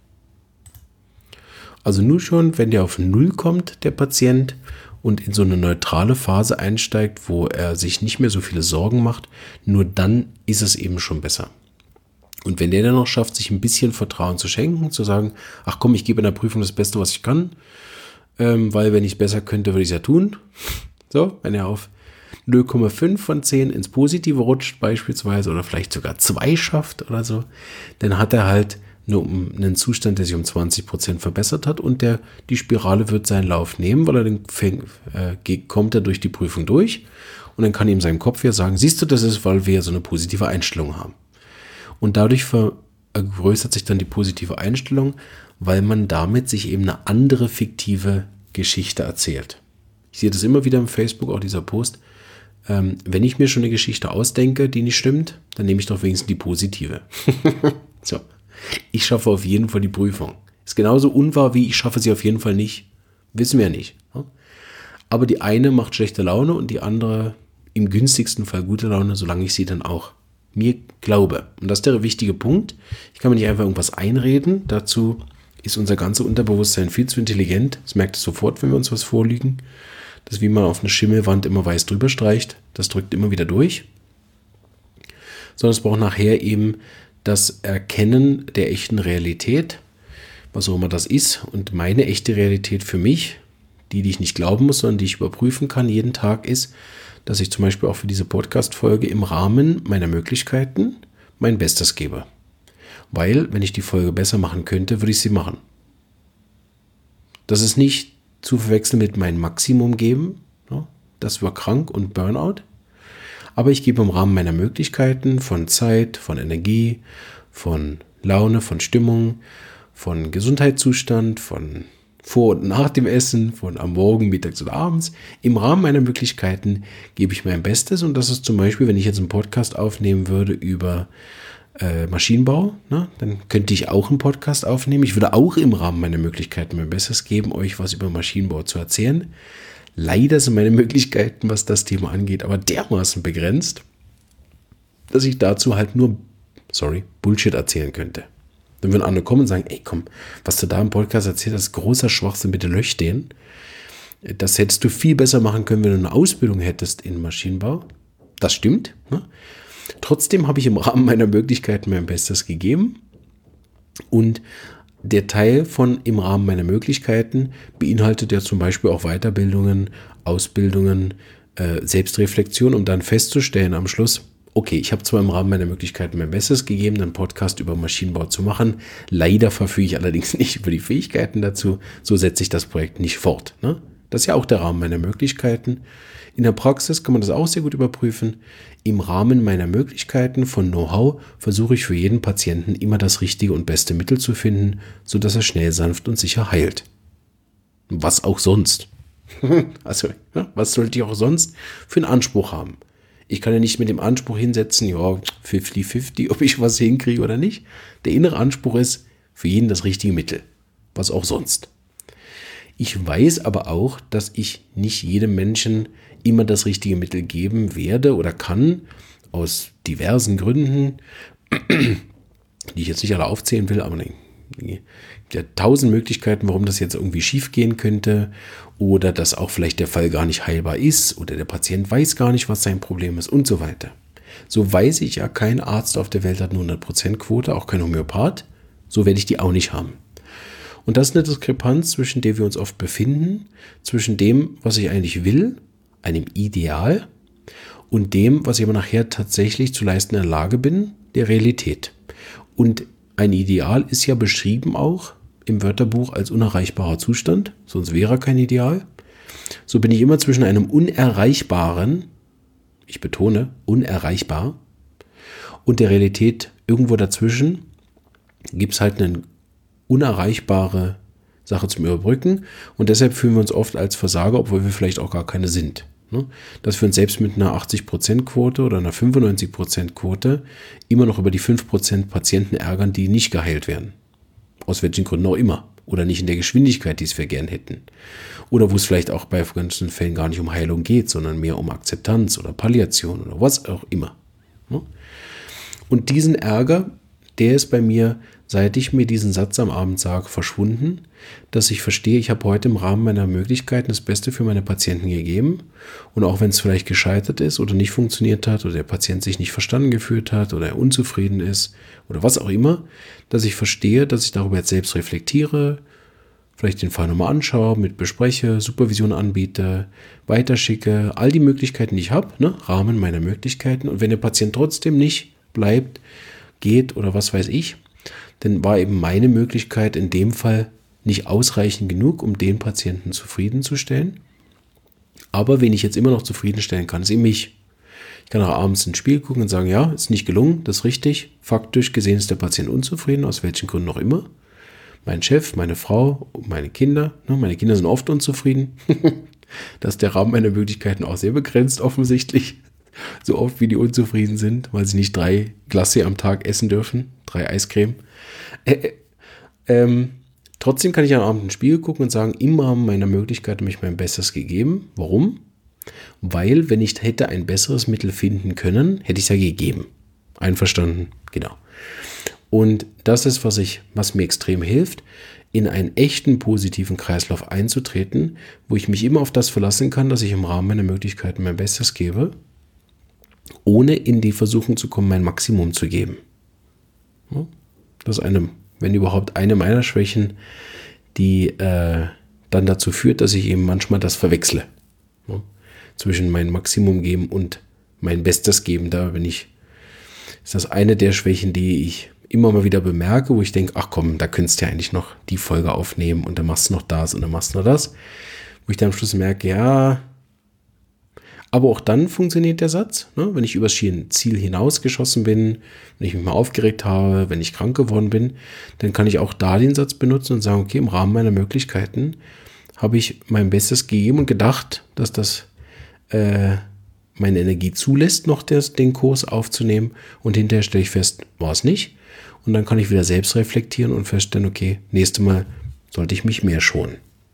Also nur schon, wenn der auf Null kommt, der Patient, und in so eine neutrale Phase einsteigt, wo er sich nicht mehr so viele Sorgen macht, nur dann ist es eben schon besser. Und wenn der dann noch schafft, sich ein bisschen Vertrauen zu schenken, zu sagen, ach komm, ich gebe in der Prüfung das Beste, was ich kann, ähm, weil wenn ich es besser könnte, würde ich es ja tun. So, wenn er auf null Komma fünf von zehn ins Positive rutscht beispielsweise oder vielleicht sogar zwei schafft oder so, dann hat er halt nur um einen Zustand, der sich um zwanzig Prozent verbessert hat und der, die Spirale wird seinen Lauf nehmen, weil er dann fäng, äh, kommt er durch die Prüfung durch und dann kann ihm sein Kopf ja sagen, siehst du, das ist, weil wir so eine positive Einstellung haben. Und dadurch ver, vergrößert sich dann die positive Einstellung, weil man damit sich eben eine andere fiktive Geschichte erzählt. Ich sehe das immer wieder im Facebook, auch dieser Post. Ähm, wenn ich mir schon eine Geschichte ausdenke, die nicht stimmt, dann nehme ich doch wenigstens die positive. So. Ich schaffe auf jeden Fall die Prüfung. Ist genauso unwahr wie ich schaffe sie auf jeden Fall nicht. Wissen wir nicht. Ja? Aber die eine macht schlechte Laune und die andere im günstigsten Fall gute Laune, solange ich sie dann auch mir glaube. Und das ist der wichtige Punkt. Ich kann mir nicht einfach irgendwas einreden. Dazu ist unser ganzes Unterbewusstsein viel zu intelligent. Das merkt es sofort, wenn wir uns was vorlügen. Das ist wie man auf eine Schimmelwand immer weiß drüber streicht. Das drückt immer wieder durch. Sondern es braucht nachher eben das Erkennen der echten Realität, was auch immer das ist. Und meine echte Realität für mich, die, die ich nicht glauben muss, sondern die ich überprüfen kann jeden Tag, ist, dass ich zum Beispiel auch für diese Podcast-Folge im Rahmen meiner Möglichkeiten mein Bestes gebe. Weil, wenn ich die Folge besser machen könnte, würde ich sie machen. Das ist nicht zu verwechseln mit meinem Maximum geben. Das war krank und Burnout. Aber ich gebe im Rahmen meiner Möglichkeiten von Zeit, von Energie, von Laune, von Stimmung, von Gesundheitszustand, von vor und nach dem Essen, von am Morgen, mittags oder abends. Im Rahmen meiner Möglichkeiten gebe ich mein Bestes. Und das ist zum Beispiel, wenn ich jetzt einen Podcast aufnehmen würde über äh, Maschinenbau, ne, dann könnte ich auch einen Podcast aufnehmen. Ich würde auch im Rahmen meiner Möglichkeiten mein Bestes geben, euch was über Maschinenbau zu erzählen. Leider sind meine Möglichkeiten, was das Thema angeht, aber dermaßen begrenzt, dass ich dazu halt nur, sorry, Bullshit erzählen könnte. Dann würden andere kommen und sagen, ey komm, was du da im Podcast erzählt hast, großer Schwachsinn, bitte lösch den. Das hättest du viel besser machen können, wenn du eine Ausbildung hättest in Maschinenbau. Das stimmt. Ne? Trotzdem habe ich im Rahmen meiner Möglichkeiten mein Bestes gegeben. Und der Teil von im Rahmen meiner Möglichkeiten beinhaltet ja zum Beispiel auch Weiterbildungen, Ausbildungen, äh, Selbstreflexion, um dann festzustellen am Schluss, okay, ich habe zwar im Rahmen meiner Möglichkeiten mein Bestes gegeben, einen Podcast über Maschinenbau zu machen. Leider verfüge ich allerdings nicht über die Fähigkeiten dazu. So setze ich das Projekt nicht fort. Ne? Das ist ja auch der Rahmen meiner Möglichkeiten. In der Praxis kann man das auch sehr gut überprüfen. Im Rahmen meiner Möglichkeiten von Know-how versuche ich für jeden Patienten immer das richtige und beste Mittel zu finden, sodass er schnell, sanft und sicher heilt. Was auch sonst. Also, ja, was sollte ich auch sonst für einen Anspruch haben? Ich kann ja nicht mit dem Anspruch hinsetzen, ja, fünfzig fünfzig, ob ich was hinkriege oder nicht. Der innere Anspruch ist, für jeden das richtige Mittel. Was auch sonst. Ich weiß aber auch, dass ich nicht jedem Menschen immer das richtige Mittel geben werde oder kann, aus diversen Gründen, die ich jetzt nicht alle aufzählen will, aber es gibt ja tausend Möglichkeiten, warum das jetzt irgendwie schief gehen könnte oder dass auch vielleicht der Fall gar nicht heilbar ist oder der Patient weiß gar nicht, was sein Problem ist und so weiter. So weiß ich ja, kein Arzt auf der Welt hat eine hundert Prozent Quote, auch kein Homöopath, so werde ich die auch nicht haben. Und das ist eine Diskrepanz, zwischen der wir uns oft befinden, zwischen dem, was ich eigentlich will, einem Ideal, und dem, was ich aber nachher tatsächlich zu leisten in der Lage bin, der Realität. Und ein Ideal ist ja beschrieben auch im Wörterbuch als unerreichbarer Zustand, sonst wäre er kein Ideal. So bin ich immer zwischen einem unerreichbaren, ich betone, unerreichbar, und der Realität irgendwo dazwischen gibt es halt eine unerreichbare Sache zum Überbrücken und deshalb fühlen wir uns oft als Versager, obwohl wir vielleicht auch gar keine sind. Dass wir uns selbst mit einer achtzig Prozent Quote oder einer fünfundneunzig Prozent Quote immer noch über die fünf Prozent Patienten ärgern, die nicht geheilt werden. Aus welchen Gründen auch immer. Oder nicht in der Geschwindigkeit, die es wir gern hätten. Oder wo es vielleicht auch bei ganzen Fällen gar nicht um Heilung geht, sondern mehr um Akzeptanz oder Palliation oder was auch immer. Und diesen Ärger, der ist bei mir, seit ich mir diesen Satz am Abend sage, verschwunden, dass ich verstehe, ich habe heute im Rahmen meiner Möglichkeiten das Beste für meine Patienten gegeben. Und auch wenn es vielleicht gescheitert ist oder nicht funktioniert hat oder der Patient sich nicht verstanden gefühlt hat oder er unzufrieden ist oder was auch immer, dass ich verstehe, dass ich darüber jetzt selbst reflektiere, vielleicht den Fall nochmal anschaue, mit bespreche, Supervision anbiete, weiterschicke, all die Möglichkeiten, die ich habe, ne, Rahmen meiner Möglichkeiten. Und wenn der Patient trotzdem nicht bleibt, geht oder was weiß ich, dann war eben meine Möglichkeit in dem Fall nicht ausreichend genug, um den Patienten zufriedenzustellen. Aber wen ich jetzt immer noch zufriedenstellen kann, ist eben mich. Ich kann auch abends ins Spiel gucken und sagen, ja, ist nicht gelungen, das ist richtig. Faktisch gesehen ist der Patient unzufrieden, aus welchen Gründen auch immer. Mein Chef, meine Frau, meine Kinder, ne, meine Kinder sind oft unzufrieden. Da ist der Rahmen meiner Möglichkeiten auch sehr begrenzt offensichtlich. So oft wie die unzufrieden sind, weil sie nicht drei Glace am Tag essen dürfen, drei Eiscreme. Äh, äh, ähm, trotzdem kann ich am Abend ins Spiegel gucken und sagen, im Rahmen meiner Möglichkeiten habe ich mein Bestes gegeben. Warum? Weil, wenn ich hätte ein besseres Mittel finden können, hätte ich es ja gegeben. Einverstanden? Genau. Und das ist, was ich, was mir extrem hilft, in einen echten positiven Kreislauf einzutreten, wo ich mich immer auf das verlassen kann, dass ich im Rahmen meiner Möglichkeiten mein Bestes gebe, ohne in die Versuchung zu kommen, mein Maximum zu geben. Das ist eine, wenn überhaupt, eine meiner Schwächen, die äh, dann dazu führt, dass ich eben manchmal das verwechsle. Ja? Zwischen mein Maximum geben und mein Bestes geben. Da bin ich, ist das eine der Schwächen, die ich immer mal wieder bemerke, wo ich denke, ach komm, da könntest du ja eigentlich noch die Folge aufnehmen und dann machst du noch das und dann machst du noch das. Wo ich dann am Schluss merke, ja, aber auch dann funktioniert der Satz, ne? Wenn ich übers Ziel hinausgeschossen bin, wenn ich mich mal aufgeregt habe, wenn ich krank geworden bin, dann kann ich auch da den Satz benutzen und sagen, okay, im Rahmen meiner Möglichkeiten habe ich mein Bestes gegeben und gedacht, dass das äh, meine Energie zulässt, noch des, den Kurs aufzunehmen, und hinterher stelle ich fest, war es nicht. Und dann kann ich wieder selbst reflektieren und feststellen, okay, nächstes Mal sollte ich mich mehr schonen.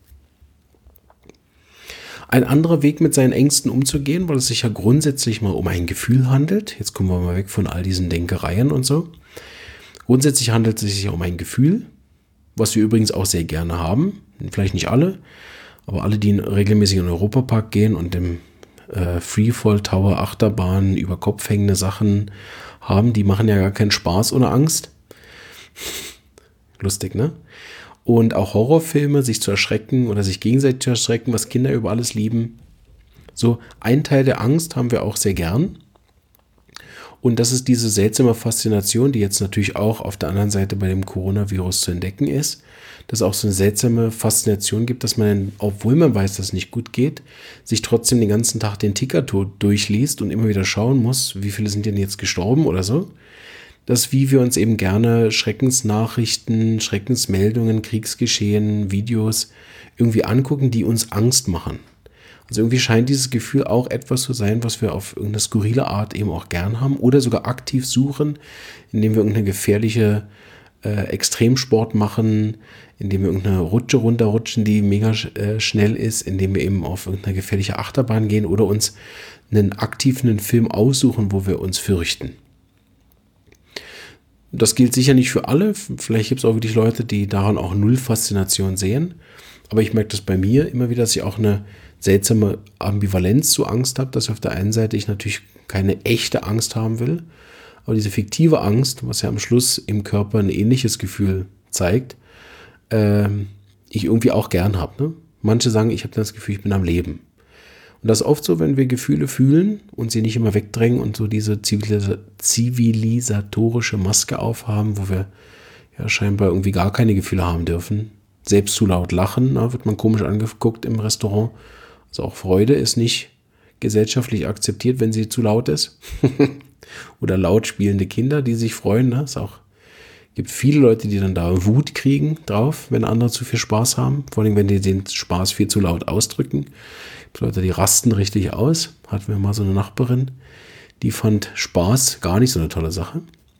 Ein anderer Weg, mit seinen Ängsten umzugehen, weil es sich ja grundsätzlich mal um ein Gefühl handelt. Jetzt kommen wir mal weg von all diesen Denkereien und so. Grundsätzlich handelt es sich ja um ein Gefühl, was wir übrigens auch sehr gerne haben. Vielleicht nicht alle, aber alle, die regelmäßig in den Europapark gehen und im äh, Freefall Tower Achterbahn über Kopf hängende Sachen haben, die machen ja gar keinen Spaß ohne Angst. Lustig, ne? Und auch Horrorfilme, sich zu erschrecken oder sich gegenseitig zu erschrecken, was Kinder über alles lieben. So ein Teil der Angst haben wir auch sehr gern. Und das ist diese seltsame Faszination, die jetzt natürlich auch auf der anderen Seite bei dem Coronavirus zu entdecken ist. Dass es auch so eine seltsame Faszination gibt, dass man, obwohl man weiß, dass es nicht gut geht, sich trotzdem den ganzen Tag den Ticker durchliest und immer wieder schauen muss, wie viele sind denn jetzt gestorben oder so. Das, wie wir uns eben gerne Schreckensnachrichten, Schreckensmeldungen, Kriegsgeschehen, Videos irgendwie angucken, die uns Angst machen. Also irgendwie scheint dieses Gefühl auch etwas zu sein, was wir auf irgendeine skurrile Art eben auch gern haben oder sogar aktiv suchen, indem wir irgendeine gefährliche äh, Extremsport machen, indem wir irgendeine Rutsche runterrutschen, die mega äh, schnell ist, indem wir eben auf irgendeine gefährliche Achterbahn gehen oder uns einen aktiven Film aussuchen, wo wir uns fürchten. Das gilt sicher nicht für alle. Vielleicht gibt es auch wirklich Leute, die daran auch null Faszination sehen. Aber ich merke das bei mir immer wieder, dass ich auch eine seltsame Ambivalenz zu Angst habe, dass auf der einen Seite ich natürlich keine echte Angst haben will, aber diese fiktive Angst, was ja am Schluss im Körper ein ähnliches Gefühl zeigt, äh, ich irgendwie auch gern habe. Ne? Manche sagen, ich habe das Gefühl, ich bin am Leben. Und das ist oft so, wenn wir Gefühle fühlen und sie nicht immer wegdrängen und so diese zivilisatorische Maske aufhaben, wo wir ja scheinbar irgendwie gar keine Gefühle haben dürfen. Selbst zu laut lachen, da wird man komisch angeguckt im Restaurant. Also auch Freude ist nicht gesellschaftlich akzeptiert, wenn sie zu laut ist. Oder laut spielende Kinder, die sich freuen. Ne? Es auch, gibt viele Leute, die dann da Wut kriegen drauf, wenn andere zu viel Spaß haben. Vor allem, wenn die den Spaß viel zu laut ausdrücken. Leute, die rasten richtig aus. Hatten wir mal so eine Nachbarin, die fand Spaß gar nicht so eine tolle Sache.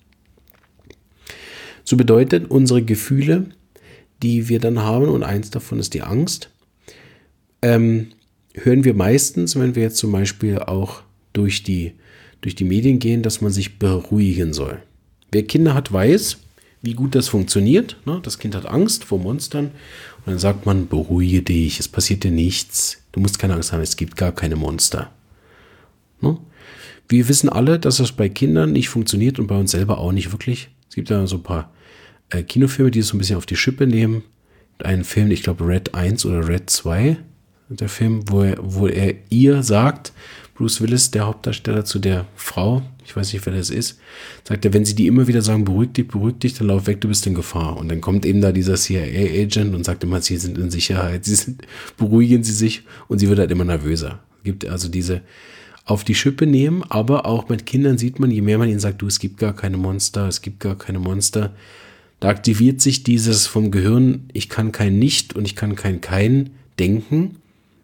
So bedeutet, unsere Gefühle, die wir dann haben, und eins davon ist die Angst, ähm, hören wir meistens, wenn wir jetzt zum Beispiel auch durch die, durch die Medien gehen, dass man sich beruhigen soll. Wer Kinder hat, weiß, wie gut das funktioniert. Ne? Das Kind hat Angst vor Monstern und dann sagt man, beruhige dich, es passiert dir nichts. Du musst keine Angst haben, es gibt gar keine Monster. Ne? Wir wissen alle, dass das bei Kindern nicht funktioniert und bei uns selber auch nicht wirklich. Es gibt ja so ein paar äh, Kinofilme, die es so ein bisschen auf die Schippe nehmen. Einen Film, ich glaube Red eins oder Red zwei, der Film, wo er, wo er ihr sagt, Bruce Willis, der Hauptdarsteller, zu der Frau, ich weiß nicht, wer das ist, sagt er, wenn sie die immer wieder sagen, beruhig dich, beruhig dich, dann lauf weg, du bist in Gefahr. Und dann kommt eben da dieser C I A-Agent und sagt immer, sie sind in Sicherheit, sie sind, beruhigen sie sich, und sie wird halt immer nervöser. Es gibt also diese auf die Schippe nehmen, aber auch mit Kindern sieht man, je mehr man ihnen sagt, du, es gibt gar keine Monster, es gibt gar keine Monster, da aktiviert sich dieses vom Gehirn, ich kann kein Nicht und ich kann kein Kein denken,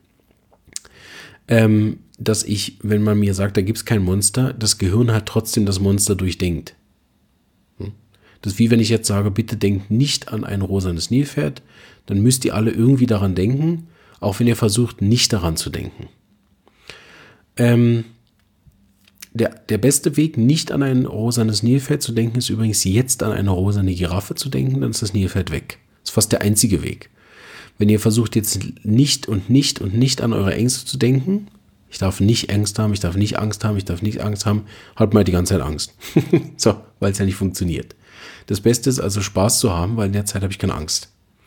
ähm, dass ich, wenn man mir sagt, da gibt es kein Monster, das Gehirn hat trotzdem das Monster durchdenkt. Das ist wie wenn ich jetzt sage, bitte denkt nicht an ein rosanes Nilpferd, dann müsst ihr alle irgendwie daran denken, auch wenn ihr versucht, nicht daran zu denken. Ähm, der, der beste Weg, nicht an ein rosanes Nilpferd zu denken, ist übrigens jetzt an eine rosane Giraffe zu denken, dann ist das Nilpferd weg. Das ist fast der einzige Weg. Wenn ihr versucht jetzt nicht und nicht und nicht an eure Ängste zu denken, ich darf nicht Angst haben, ich darf nicht Angst haben, ich darf nicht Angst haben, hat man die ganze Zeit Angst. So, weil es ja nicht funktioniert. Das Beste ist also Spaß zu haben, weil in der Zeit habe ich keine Angst.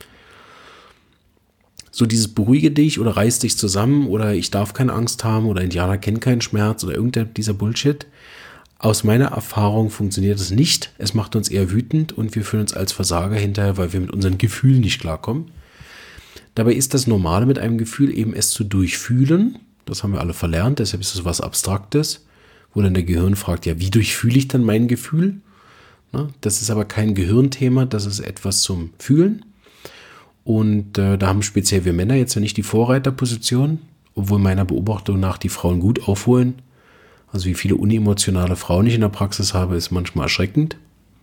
So dieses beruhige dich oder reiß dich zusammen oder ich darf keine Angst haben oder Indianer kennen keinen Schmerz oder irgendein dieser Bullshit. Aus meiner Erfahrung funktioniert es nicht. Es macht uns eher wütend und wir fühlen uns als Versager hinterher, weil wir mit unseren Gefühlen nicht klarkommen. Dabei ist das Normale mit einem Gefühl eben es zu durchfühlen. Das haben wir alle verlernt, deshalb ist es was Abstraktes, wo dann der Gehirn fragt, ja, wie durchfühle ich dann mein Gefühl? Das ist aber kein Gehirnthema, das ist etwas zum Fühlen. Und äh, da haben speziell wir Männer jetzt ja nicht die Vorreiterposition, obwohl meiner Beobachtung nach die Frauen gut aufholen. Also wie viele unemotionale Frauen ich in der Praxis habe, ist manchmal erschreckend.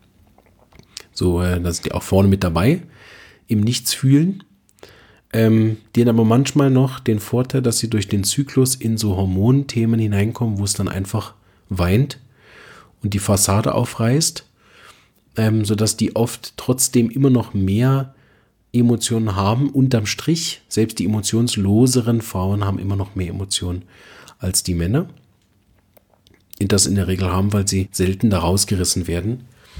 So, äh, da sind die auch vorne mit dabei, im Nichtsfühlen. Ähm, die haben aber manchmal noch den Vorteil, dass sie durch den Zyklus in so Hormonthemen hineinkommen, wo es dann einfach weint und die Fassade aufreißt, ähm, sodass die oft trotzdem immer noch mehr Emotionen haben, unterm Strich. Selbst die emotionsloseren Frauen haben immer noch mehr Emotionen als die Männer. Die das in der Regel haben, weil sie selten da rausgerissen werden.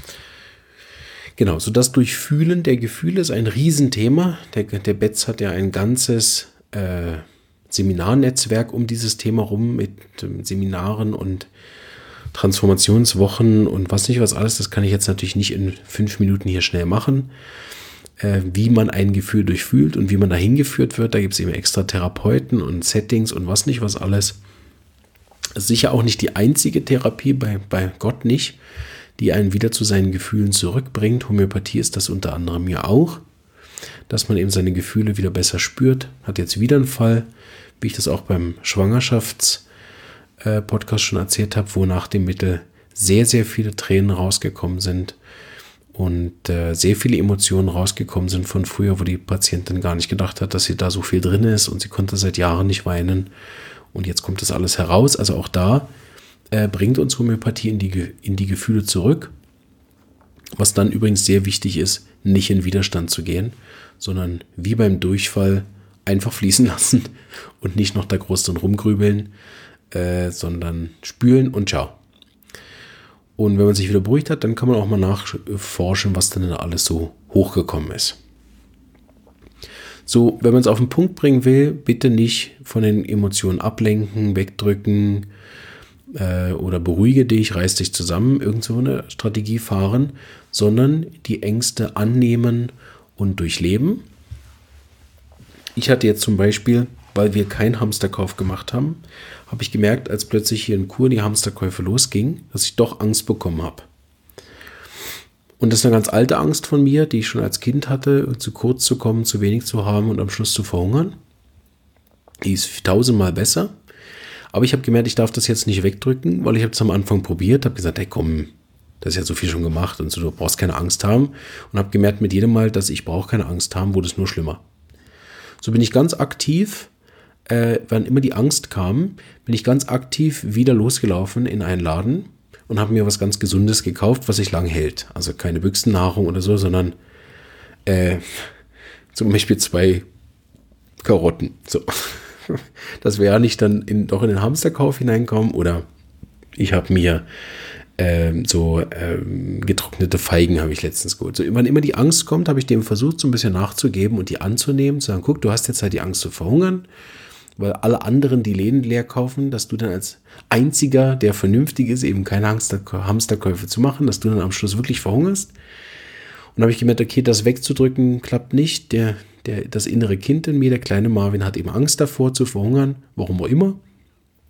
Genau, so das Durchfühlen der Gefühle ist ein Riesenthema. Der, der Betz hat ja ein ganzes äh, Seminarnetzwerk um dieses Thema rum mit ähm, Seminaren und Transformationswochen und was nicht was alles. Das kann ich jetzt natürlich nicht in fünf Minuten hier schnell machen. Äh, wie man ein Gefühl durchfühlt und wie man dahin geführt wird. Da gibt es eben extra Therapeuten und Settings und was nicht was alles. Das ist sicher auch nicht die einzige Therapie, bei, bei Gott nicht, die einen wieder zu seinen Gefühlen zurückbringt. Homöopathie ist das unter anderem ja auch, dass man eben seine Gefühle wieder besser spürt. Hat jetzt wieder einen Fall, wie ich das auch beim Schwangerschafts-Podcast schon erzählt habe, wo nach dem Mittel sehr, sehr viele Tränen rausgekommen sind und äh, sehr viele Emotionen rausgekommen sind von früher, wo die Patientin gar nicht gedacht hat, dass sie da so viel drin ist und sie konnte seit Jahren nicht weinen. Und jetzt kommt das alles heraus. Also auch da äh, bringt uns Homöopathie in die, in die Gefühle zurück. Was dann übrigens sehr wichtig ist, nicht in Widerstand zu gehen, sondern wie beim Durchfall einfach fließen lassen und nicht noch da groß drin rumgrübeln, äh, sondern spülen und ciao. Und wenn man sich wieder beruhigt hat, dann kann man auch mal nachforschen, was denn alles so hochgekommen ist. So, wenn man es auf den Punkt bringen will, bitte nicht von den Emotionen ablenken, wegdrücken äh, oder beruhige dich, reiß dich zusammen, irgend so eine Strategie fahren, sondern die Ängste annehmen und durchleben. Ich hatte jetzt zum Beispiel, weil wir keinen Hamsterkauf gemacht haben, habe ich gemerkt, als plötzlich hier in Chur die Hamsterkäufe losgingen, dass ich doch Angst bekommen habe. Und das ist eine ganz alte Angst von mir, die ich schon als Kind hatte, zu kurz zu kommen, zu wenig zu haben und am Schluss zu verhungern. Die ist tausendmal besser. Aber ich habe gemerkt, ich darf das jetzt nicht wegdrücken, weil ich habe es am Anfang probiert, habe gesagt, hey komm, das ist ja so viel schon gemacht und so, du brauchst keine Angst haben. Und habe gemerkt mit jedem Mal, dass ich brauche keine Angst haben, wurde es nur schlimmer. So bin ich ganz aktiv, äh, wann immer die Angst kam, bin ich ganz aktiv wieder losgelaufen in einen Laden und habe mir was ganz Gesundes gekauft, was sich lang hält. Also keine Büchsennahrung oder so, sondern äh, zum Beispiel zwei Karotten. So. Das wäre nicht dann in, doch in den Hamsterkauf hineinkommen. Oder ich habe mir ähm, so ähm, getrocknete Feigen habe ich letztens geholt. So, wann immer die Angst kommt, habe ich dem versucht, so ein bisschen nachzugeben und die anzunehmen. Zu sagen, guck, du hast jetzt halt die Angst zu verhungern, weil alle anderen die Läden leer kaufen, dass du dann als einziger, der vernünftig ist, eben keine Hamsterkäufe zu machen, dass du dann am Schluss wirklich verhungerst. Und da habe ich gemerkt, okay, das wegzudrücken klappt nicht. Der, der, das innere Kind in mir, der kleine Marvin, hat eben Angst davor zu verhungern, warum auch immer.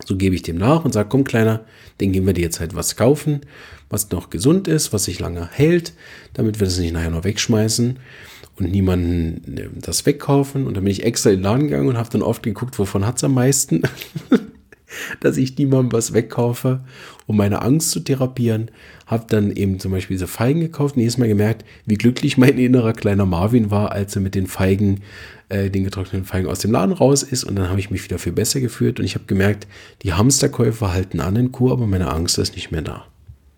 So gebe ich dem nach und sage, komm Kleiner, den gehen wir dir jetzt halt was kaufen, was noch gesund ist, was sich lange hält, damit wir das nicht nachher noch wegschmeißen und niemanden das wegkaufen. Und dann bin ich extra in den Laden gegangen und habe dann oft geguckt, wovon hat es am meisten, dass ich niemandem was wegkaufe, um meine Angst zu therapieren. Habe dann eben zum Beispiel diese Feigen gekauft und jedes Mal gemerkt, wie glücklich mein innerer kleiner Marvin war, als er mit den Feigen, äh, den getrockneten Feigen aus dem Laden raus ist. Und dann habe ich mich wieder viel besser gefühlt und ich habe gemerkt, die Hamsterkäufe halten an in Kur, aber meine Angst ist nicht mehr da.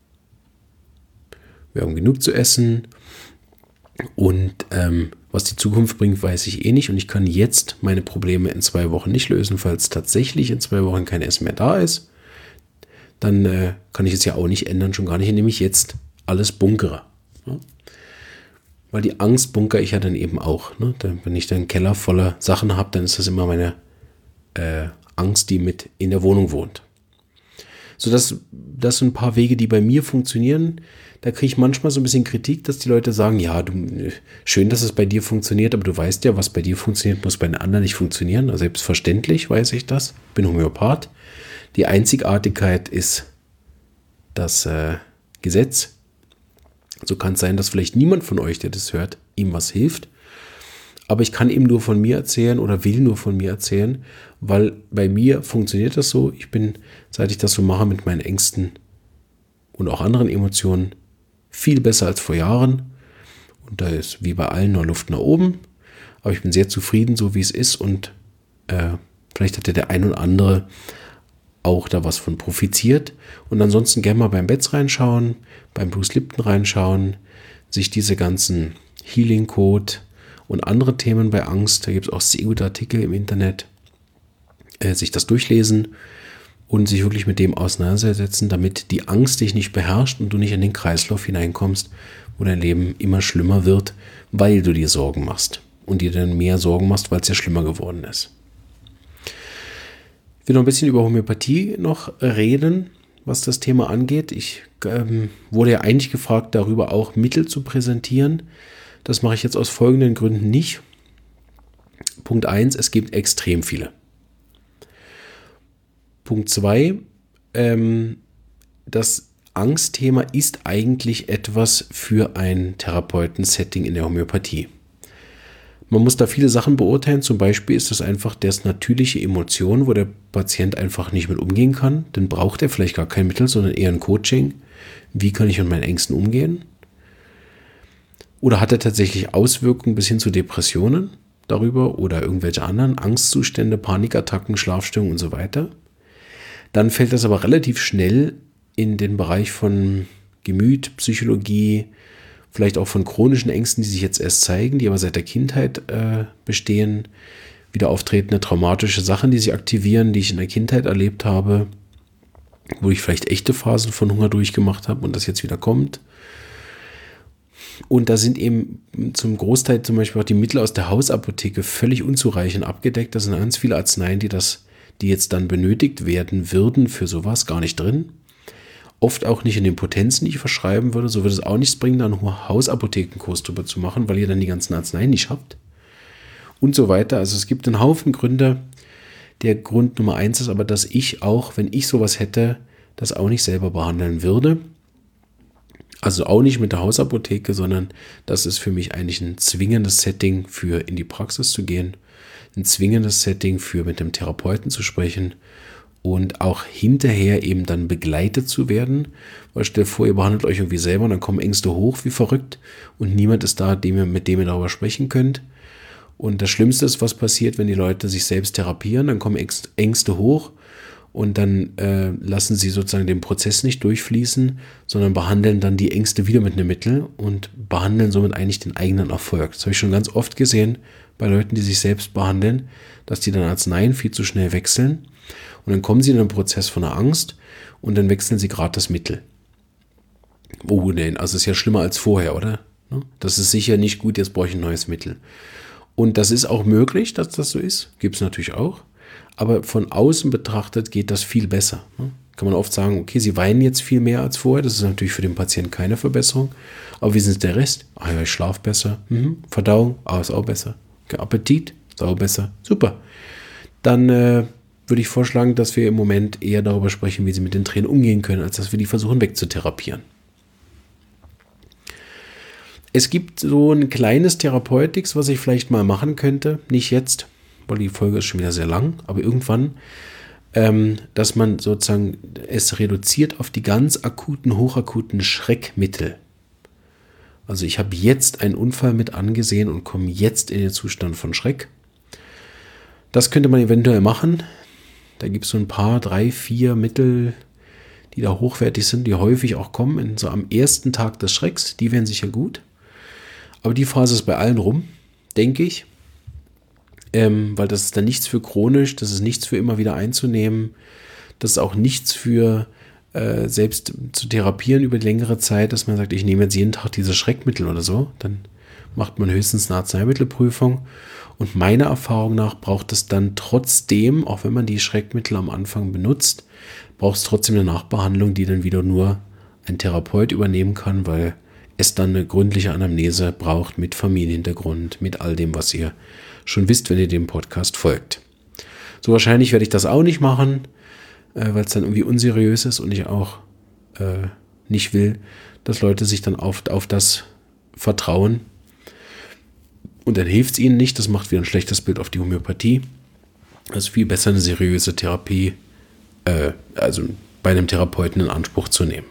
Wir haben genug zu essen und ähm, was die Zukunft bringt, weiß ich eh nicht. Und ich kann jetzt meine Probleme in zwei Wochen nicht lösen, falls tatsächlich in zwei Wochen kein Essen mehr da ist. Dann äh, kann ich es ja auch nicht ändern, schon gar nicht, indem ich jetzt alles bunkere. Ja? Weil die Angst bunkere ich ja dann eben auch. Ne? Dann, wenn ich dann einen Keller voller Sachen habe, dann ist das immer meine äh, Angst, die mit in der Wohnung wohnt. So, das, das sind ein paar Wege, die bei mir funktionieren. Da kriege ich manchmal so ein bisschen Kritik, dass die Leute sagen, ja, du, schön, dass es bei dir funktioniert, aber du weißt ja, was bei dir funktioniert, muss bei den anderen nicht funktionieren. Also selbstverständlich weiß ich das. Bin Homöopath. Die Einzigartigkeit ist das äh, Gesetz. So kann es sein, dass vielleicht niemand von euch, der das hört, ihm was hilft. Aber ich kann eben nur von mir erzählen oder will nur von mir erzählen, weil bei mir funktioniert das so. Ich bin, seit ich das so mache, mit meinen Ängsten und auch anderen Emotionen viel besser als vor Jahren. Und da ist wie bei allen noch Luft nach oben. Aber ich bin sehr zufrieden, so wie es ist. Und äh, vielleicht hat ja der ein oder andere auch da was von profitiert. Und ansonsten gerne mal beim Betz reinschauen, beim Bruce Lipton reinschauen, sich diese ganzen Healing Code und andere Themen bei Angst, da gibt es auch sehr gute Artikel im Internet, äh, sich das durchlesen und sich wirklich mit dem auseinandersetzen, damit die Angst dich nicht beherrscht und du nicht in den Kreislauf hineinkommst, wo dein Leben immer schlimmer wird, weil du dir Sorgen machst und dir dann mehr Sorgen machst, weil es ja schlimmer geworden ist. Ich will noch ein bisschen über Homöopathie noch reden, was das Thema angeht. Ich ähm, wurde ja eigentlich gefragt, darüber auch Mittel zu präsentieren. Das mache ich jetzt aus folgenden Gründen nicht. Punkt eins, es gibt extrem viele. Punkt zwei, ähm, das Angstthema ist eigentlich etwas für ein Therapeuten-Setting in der Homöopathie. Man muss da viele Sachen beurteilen. Zum Beispiel ist das einfach das natürliche Emotion, wo der Patient einfach nicht mit umgehen kann. Dann braucht er vielleicht gar kein Mittel, sondern eher ein Coaching. Wie kann ich mit meinen Ängsten umgehen? Oder hat er tatsächlich Auswirkungen bis hin zu Depressionen darüber oder irgendwelche anderen Angstzustände, Panikattacken, Schlafstörungen und so weiter? Dann fällt das aber relativ schnell in den Bereich von Gemüt, Psychologie, vielleicht auch von chronischen Ängsten, die sich jetzt erst zeigen, die aber seit der Kindheit äh, bestehen, wieder auftretende traumatische Sachen, die sich aktivieren, die ich in der Kindheit erlebt habe, wo ich vielleicht echte Phasen von Hunger durchgemacht habe und das jetzt wieder kommt. Und da sind eben zum Großteil zum Beispiel auch die Mittel aus der Hausapotheke völlig unzureichend abgedeckt. Da sind ganz viele Arzneien, die, das, die jetzt dann benötigt werden würden für sowas, gar nicht drin. Oft auch nicht in den Potenzen, die ich verschreiben würde. So würde es auch nichts bringen, da noch einen Hausapothekenkurs drüber zu machen, weil ihr dann die ganzen Arzneien nicht habt. Und so weiter. Also es gibt einen Haufen Gründe. Der Grund Nummer eins ist aber, dass ich auch, wenn ich sowas hätte, das auch nicht selber behandeln würde. Also auch nicht mit der Hausapotheke, sondern das ist für mich eigentlich ein zwingendes Setting für in die Praxis zu gehen. Ein zwingendes Setting für mit dem Therapeuten zu sprechen. Und auch hinterher eben dann begleitet zu werden. Weil stell dir vor, ihr behandelt euch irgendwie selber und dann kommen Ängste hoch wie verrückt und niemand ist da, dem ihr, mit dem ihr darüber sprechen könnt. Und das Schlimmste ist, was passiert, wenn die Leute sich selbst therapieren, dann kommen Ängste hoch und dann äh, lassen sie sozusagen den Prozess nicht durchfließen, sondern behandeln dann die Ängste wieder mit einem Mittel und behandeln somit eigentlich den eigenen Erfolg. Das habe ich schon ganz oft gesehen bei Leuten, die sich selbst behandeln, dass die dann Arzneien viel zu schnell wechseln. Und dann kommen sie in einen Prozess von der Angst und dann wechseln sie gerade das Mittel. Oh, nein, also ist ja schlimmer als vorher, oder? Das ist sicher nicht gut, jetzt brauche ich ein neues Mittel. Und das ist auch möglich, dass das so ist. Gibt es natürlich auch. Aber von außen betrachtet geht das viel besser. Kann man oft sagen, okay, sie weinen jetzt viel mehr als vorher. Das ist natürlich für den Patienten keine Verbesserung. Aber wie ist der Rest? Ah ja, ich schlafe besser. Mhm. Verdauung, ah, ist auch besser. Okay, Appetit, ist auch besser. Super. Dann äh, würde ich vorschlagen, dass wir im Moment eher darüber sprechen, wie sie mit den Tränen umgehen können, als dass wir die versuchen wegzutherapieren. Es gibt so ein kleines Therapeutics, was ich vielleicht mal machen könnte. Nicht jetzt, weil die Folge ist schon wieder sehr lang, aber irgendwann, ähm, dass man sozusagen es reduziert auf die ganz akuten, hochakuten Schreckmittel. Also ich habe jetzt einen Unfall mit angesehen und komme jetzt in den Zustand von Schreck. Das könnte man eventuell machen. Da gibt es so ein paar, drei, vier Mittel, die da hochwertig sind, die häufig auch kommen, in so am ersten Tag des Schrecks. Die wären sicher gut. Aber die Phase ist bei allen rum, denke ich. Ähm, weil das ist dann nichts für chronisch, das ist nichts für immer wieder einzunehmen. Das ist auch nichts für äh, selbst zu therapieren über längere Zeit, dass man sagt, ich nehme jetzt jeden Tag diese Schreckmittel oder so. Dann macht man höchstens eine Arzneimittelprüfung. Und meiner Erfahrung nach braucht es dann trotzdem, auch wenn man die Schreckmittel am Anfang benutzt, braucht es trotzdem eine Nachbehandlung, die dann wieder nur ein Therapeut übernehmen kann, weil es dann eine gründliche Anamnese braucht mit Familienhintergrund, mit all dem, was ihr schon wisst, wenn ihr dem Podcast folgt. So wahrscheinlich werde ich das auch nicht machen, äh, weil es dann irgendwie unseriös ist und ich auch äh, nicht will, dass Leute sich dann auf, auf das vertrauen. Und dann hilft es ihnen nicht, das macht wieder ein schlechtes Bild auf die Homöopathie. Es ist viel besser, eine seriöse Therapie, äh, also bei einem Therapeuten in Anspruch zu nehmen.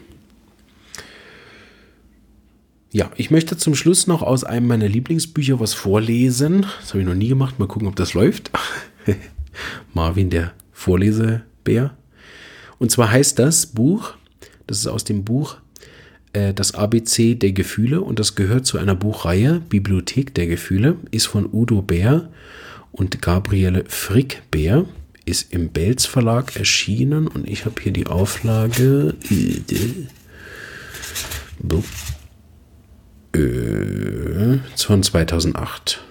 Ja, ich möchte zum Schluss noch aus einem meiner Lieblingsbücher was vorlesen. Das habe ich noch nie gemacht. Mal gucken, ob das läuft. Marvin, der Vorlesebär. Und zwar heißt das Buch, das ist aus dem Buch äh, Das A B C der Gefühle und das gehört zu einer Buchreihe, Bibliothek der Gefühle, ist von Udo Bär und Gabriele Frick-Bär, ist im Belz Verlag erschienen und ich habe hier die Auflage von zweitausendacht.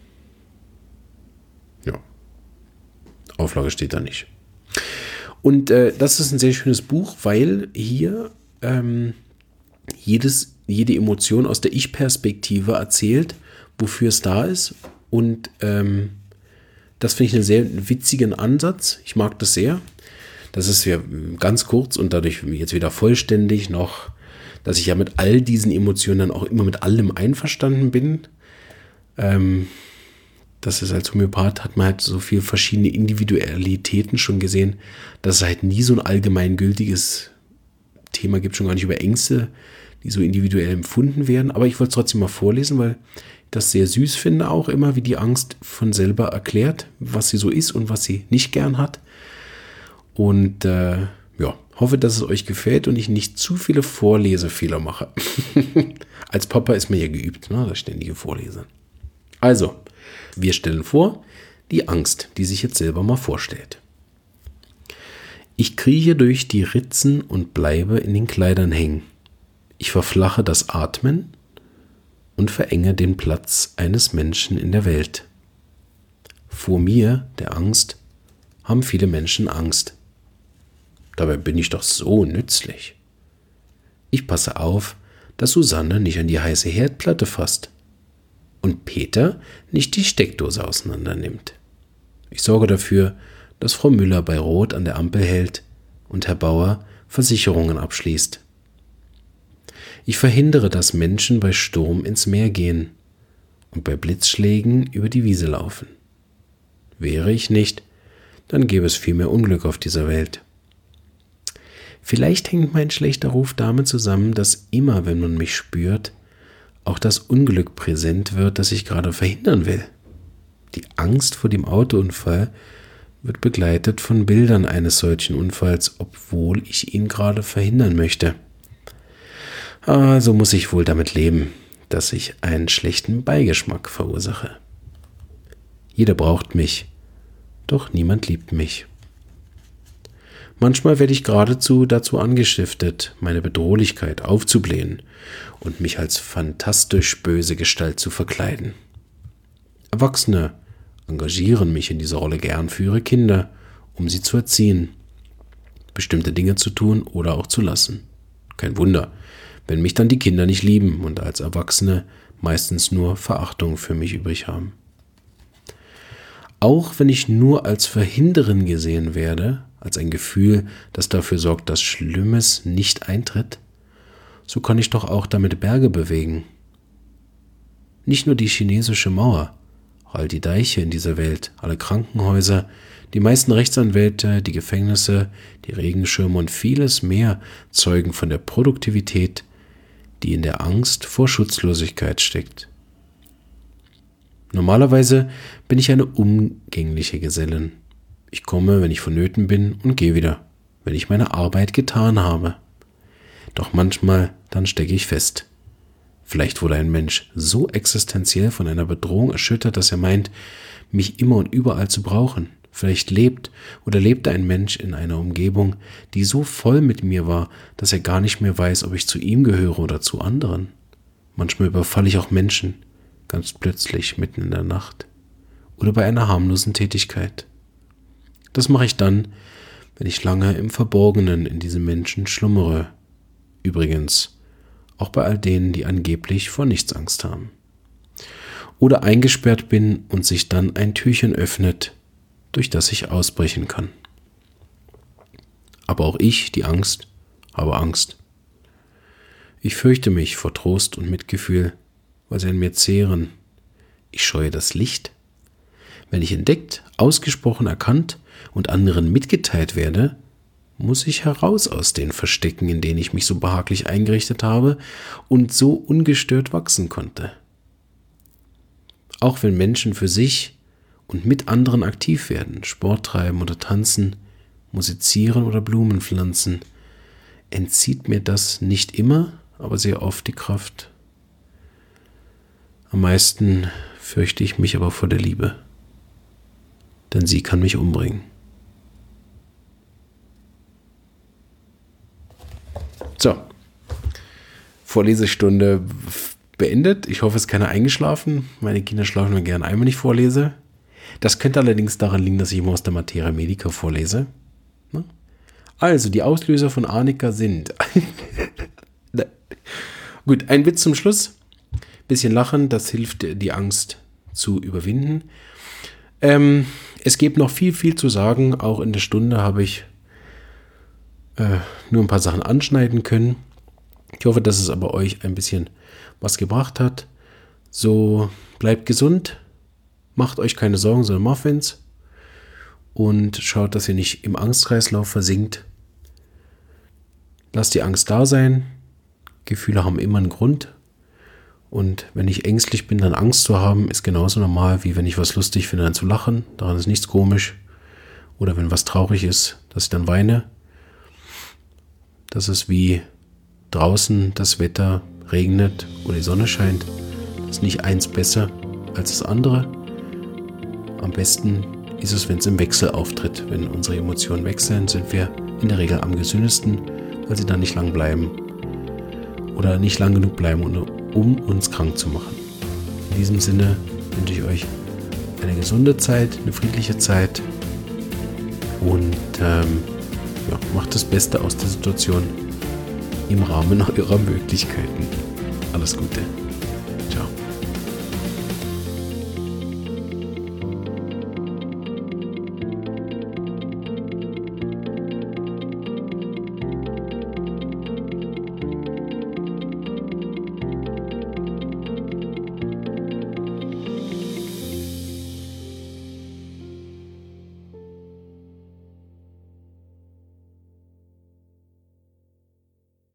Ja. Auflage steht da nicht. Und äh, das ist ein sehr schönes Buch, weil hier ähm, jedes, jede Emotion aus der Ich-Perspektive erzählt, wofür es da ist. Und ähm, das finde ich einen sehr witzigen Ansatz. Ich mag das sehr. Das ist ja ganz kurz und dadurch jetzt wieder vollständig noch, dass ich ja mit all diesen Emotionen dann auch immer mit allem einverstanden bin. Ähm, das ist als Homöopath, hat man halt so viele verschiedene Individualitäten schon gesehen, dass es halt nie so ein allgemeingültiges Thema gibt, schon gar nicht über Ängste, die so individuell empfunden werden. Aber ich wollte es trotzdem mal vorlesen, weil ich das sehr süß finde, auch immer, wie die Angst von selber erklärt, was sie so ist und was sie nicht gern hat. Und äh, ja, hoffe, dass es euch gefällt und ich nicht zu viele Vorlesefehler mache. Als Papa ist man ja geübt, ne, das ständige Vorlesen. Also, wir stellen vor, die Angst, die sich jetzt selber mal vorstellt. Ich krieche durch die Ritzen und bleibe in den Kleidern hängen. Ich verflache das Atmen und verenge den Platz eines Menschen in der Welt. Vor mir, der Angst, haben viele Menschen Angst. Dabei bin ich doch so nützlich. Ich passe auf, dass Susanne nicht an die heiße Herdplatte fasst und Peter nicht die Steckdose auseinander nimmt. Ich sorge dafür, dass Frau Müller bei Rot an der Ampel hält und Herr Bauer Versicherungen abschließt. Ich verhindere, dass Menschen bei Sturm ins Meer gehen und bei Blitzschlägen über die Wiese laufen. Wäre ich nicht, dann gäbe es viel mehr Unglück auf dieser Welt. Vielleicht hängt mein schlechter Ruf damit zusammen, dass immer, wenn man mich spürt, auch das Unglück präsent wird, das ich gerade verhindern will. Die Angst vor dem Autounfall wird begleitet von Bildern eines solchen Unfalls, obwohl ich ihn gerade verhindern möchte. Also muss ich wohl damit leben, dass ich einen schlechten Beigeschmack verursache. Jeder braucht mich, doch niemand liebt mich. Manchmal werde ich geradezu dazu angestiftet, meine Bedrohlichkeit aufzublähen und mich als fantastisch böse Gestalt zu verkleiden. Erwachsene engagieren mich in dieser Rolle gern für ihre Kinder, um sie zu erziehen, bestimmte Dinge zu tun oder auch zu lassen. Kein Wunder, wenn mich dann die Kinder nicht lieben und als Erwachsene meistens nur Verachtung für mich übrig haben. Auch wenn ich nur als Verhinderin gesehen werde, als ein Gefühl, das dafür sorgt, dass Schlimmes nicht eintritt, so kann ich doch auch damit Berge bewegen. Nicht nur die chinesische Mauer, all die Deiche in dieser Welt, alle Krankenhäuser, die meisten Rechtsanwälte, die Gefängnisse, die Regenschirme und vieles mehr zeugen von der Produktivität, die in der Angst vor Schutzlosigkeit steckt. Normalerweise bin ich eine umgängliche Gesellin. Ich komme, wenn ich vonnöten bin, und gehe wieder, wenn ich meine Arbeit getan habe. Doch manchmal, dann stecke ich fest. Vielleicht wurde ein Mensch so existenziell von einer Bedrohung erschüttert, dass er meint, mich immer und überall zu brauchen. Vielleicht lebt oder lebte ein Mensch in einer Umgebung, die so voll mit mir war, dass er gar nicht mehr weiß, ob ich zu ihm gehöre oder zu anderen. Manchmal überfalle ich auch Menschen, ganz plötzlich mitten in der Nacht oder bei einer harmlosen Tätigkeit. Das mache ich dann, wenn ich lange im Verborgenen in diesem Menschen schlummere. Übrigens, auch bei all denen, die angeblich vor nichts Angst haben. Oder eingesperrt bin und sich dann ein Türchen öffnet, durch das ich ausbrechen kann. Aber auch ich, die Angst, habe Angst. Ich fürchte mich vor Trost und Mitgefühl, weil sie an mir zehren. Ich scheue das Licht. Wenn ich entdeckt, ausgesprochen erkannt und anderen mitgeteilt werde, muss ich heraus aus den Verstecken, in denen ich mich so behaglich eingerichtet habe und so ungestört wachsen konnte. Auch wenn Menschen für sich und mit anderen aktiv werden, Sport treiben oder tanzen, musizieren oder Blumen pflanzen, entzieht mir das nicht immer, aber sehr oft die Kraft. Am meisten fürchte ich mich aber vor der Liebe, denn sie kann mich umbringen. So, Vorlesestunde beendet. Ich hoffe, es ist keiner eingeschlafen. Meine Kinder schlafen mir gerne ein, wenn ich vorlese. Das könnte allerdings daran liegen, dass ich immer aus der Materia Medica vorlese. Also, die Auslöser von Arnika sind... Gut, ein Witz zum Schluss. Bisschen lachen, das hilft, die Angst zu überwinden. Ähm, es gibt noch viel, viel zu sagen. Auch in der Stunde habe ich äh, nur ein paar Sachen anschneiden können. Ich hoffe, dass es aber euch ein bisschen was gebracht hat. So, bleibt gesund. Macht euch keine Sorgen, sondern Muffins. Und schaut, dass ihr nicht im Angstkreislauf versinkt. Lasst die Angst da sein. Gefühle haben immer einen Grund. Und wenn ich ängstlich bin, dann Angst zu haben, ist genauso normal, wie wenn ich was lustig finde, dann zu lachen. Daran ist nichts komisch. Oder wenn was traurig ist, dass ich dann weine. Das ist wie draußen das Wetter regnet oder die Sonne scheint. Das ist nicht eins besser als das andere. Am besten ist es, wenn es im Wechsel auftritt. Wenn unsere Emotionen wechseln, sind wir in der Regel am gesündesten, weil sie dann nicht lang bleiben. Oder nicht lang genug bleiben, um uns krank zu machen. In diesem Sinne wünsche ich euch eine gesunde Zeit, eine friedliche Zeit und ähm, ja, macht das Beste aus der Situation im Rahmen eurer Möglichkeiten. Alles Gute.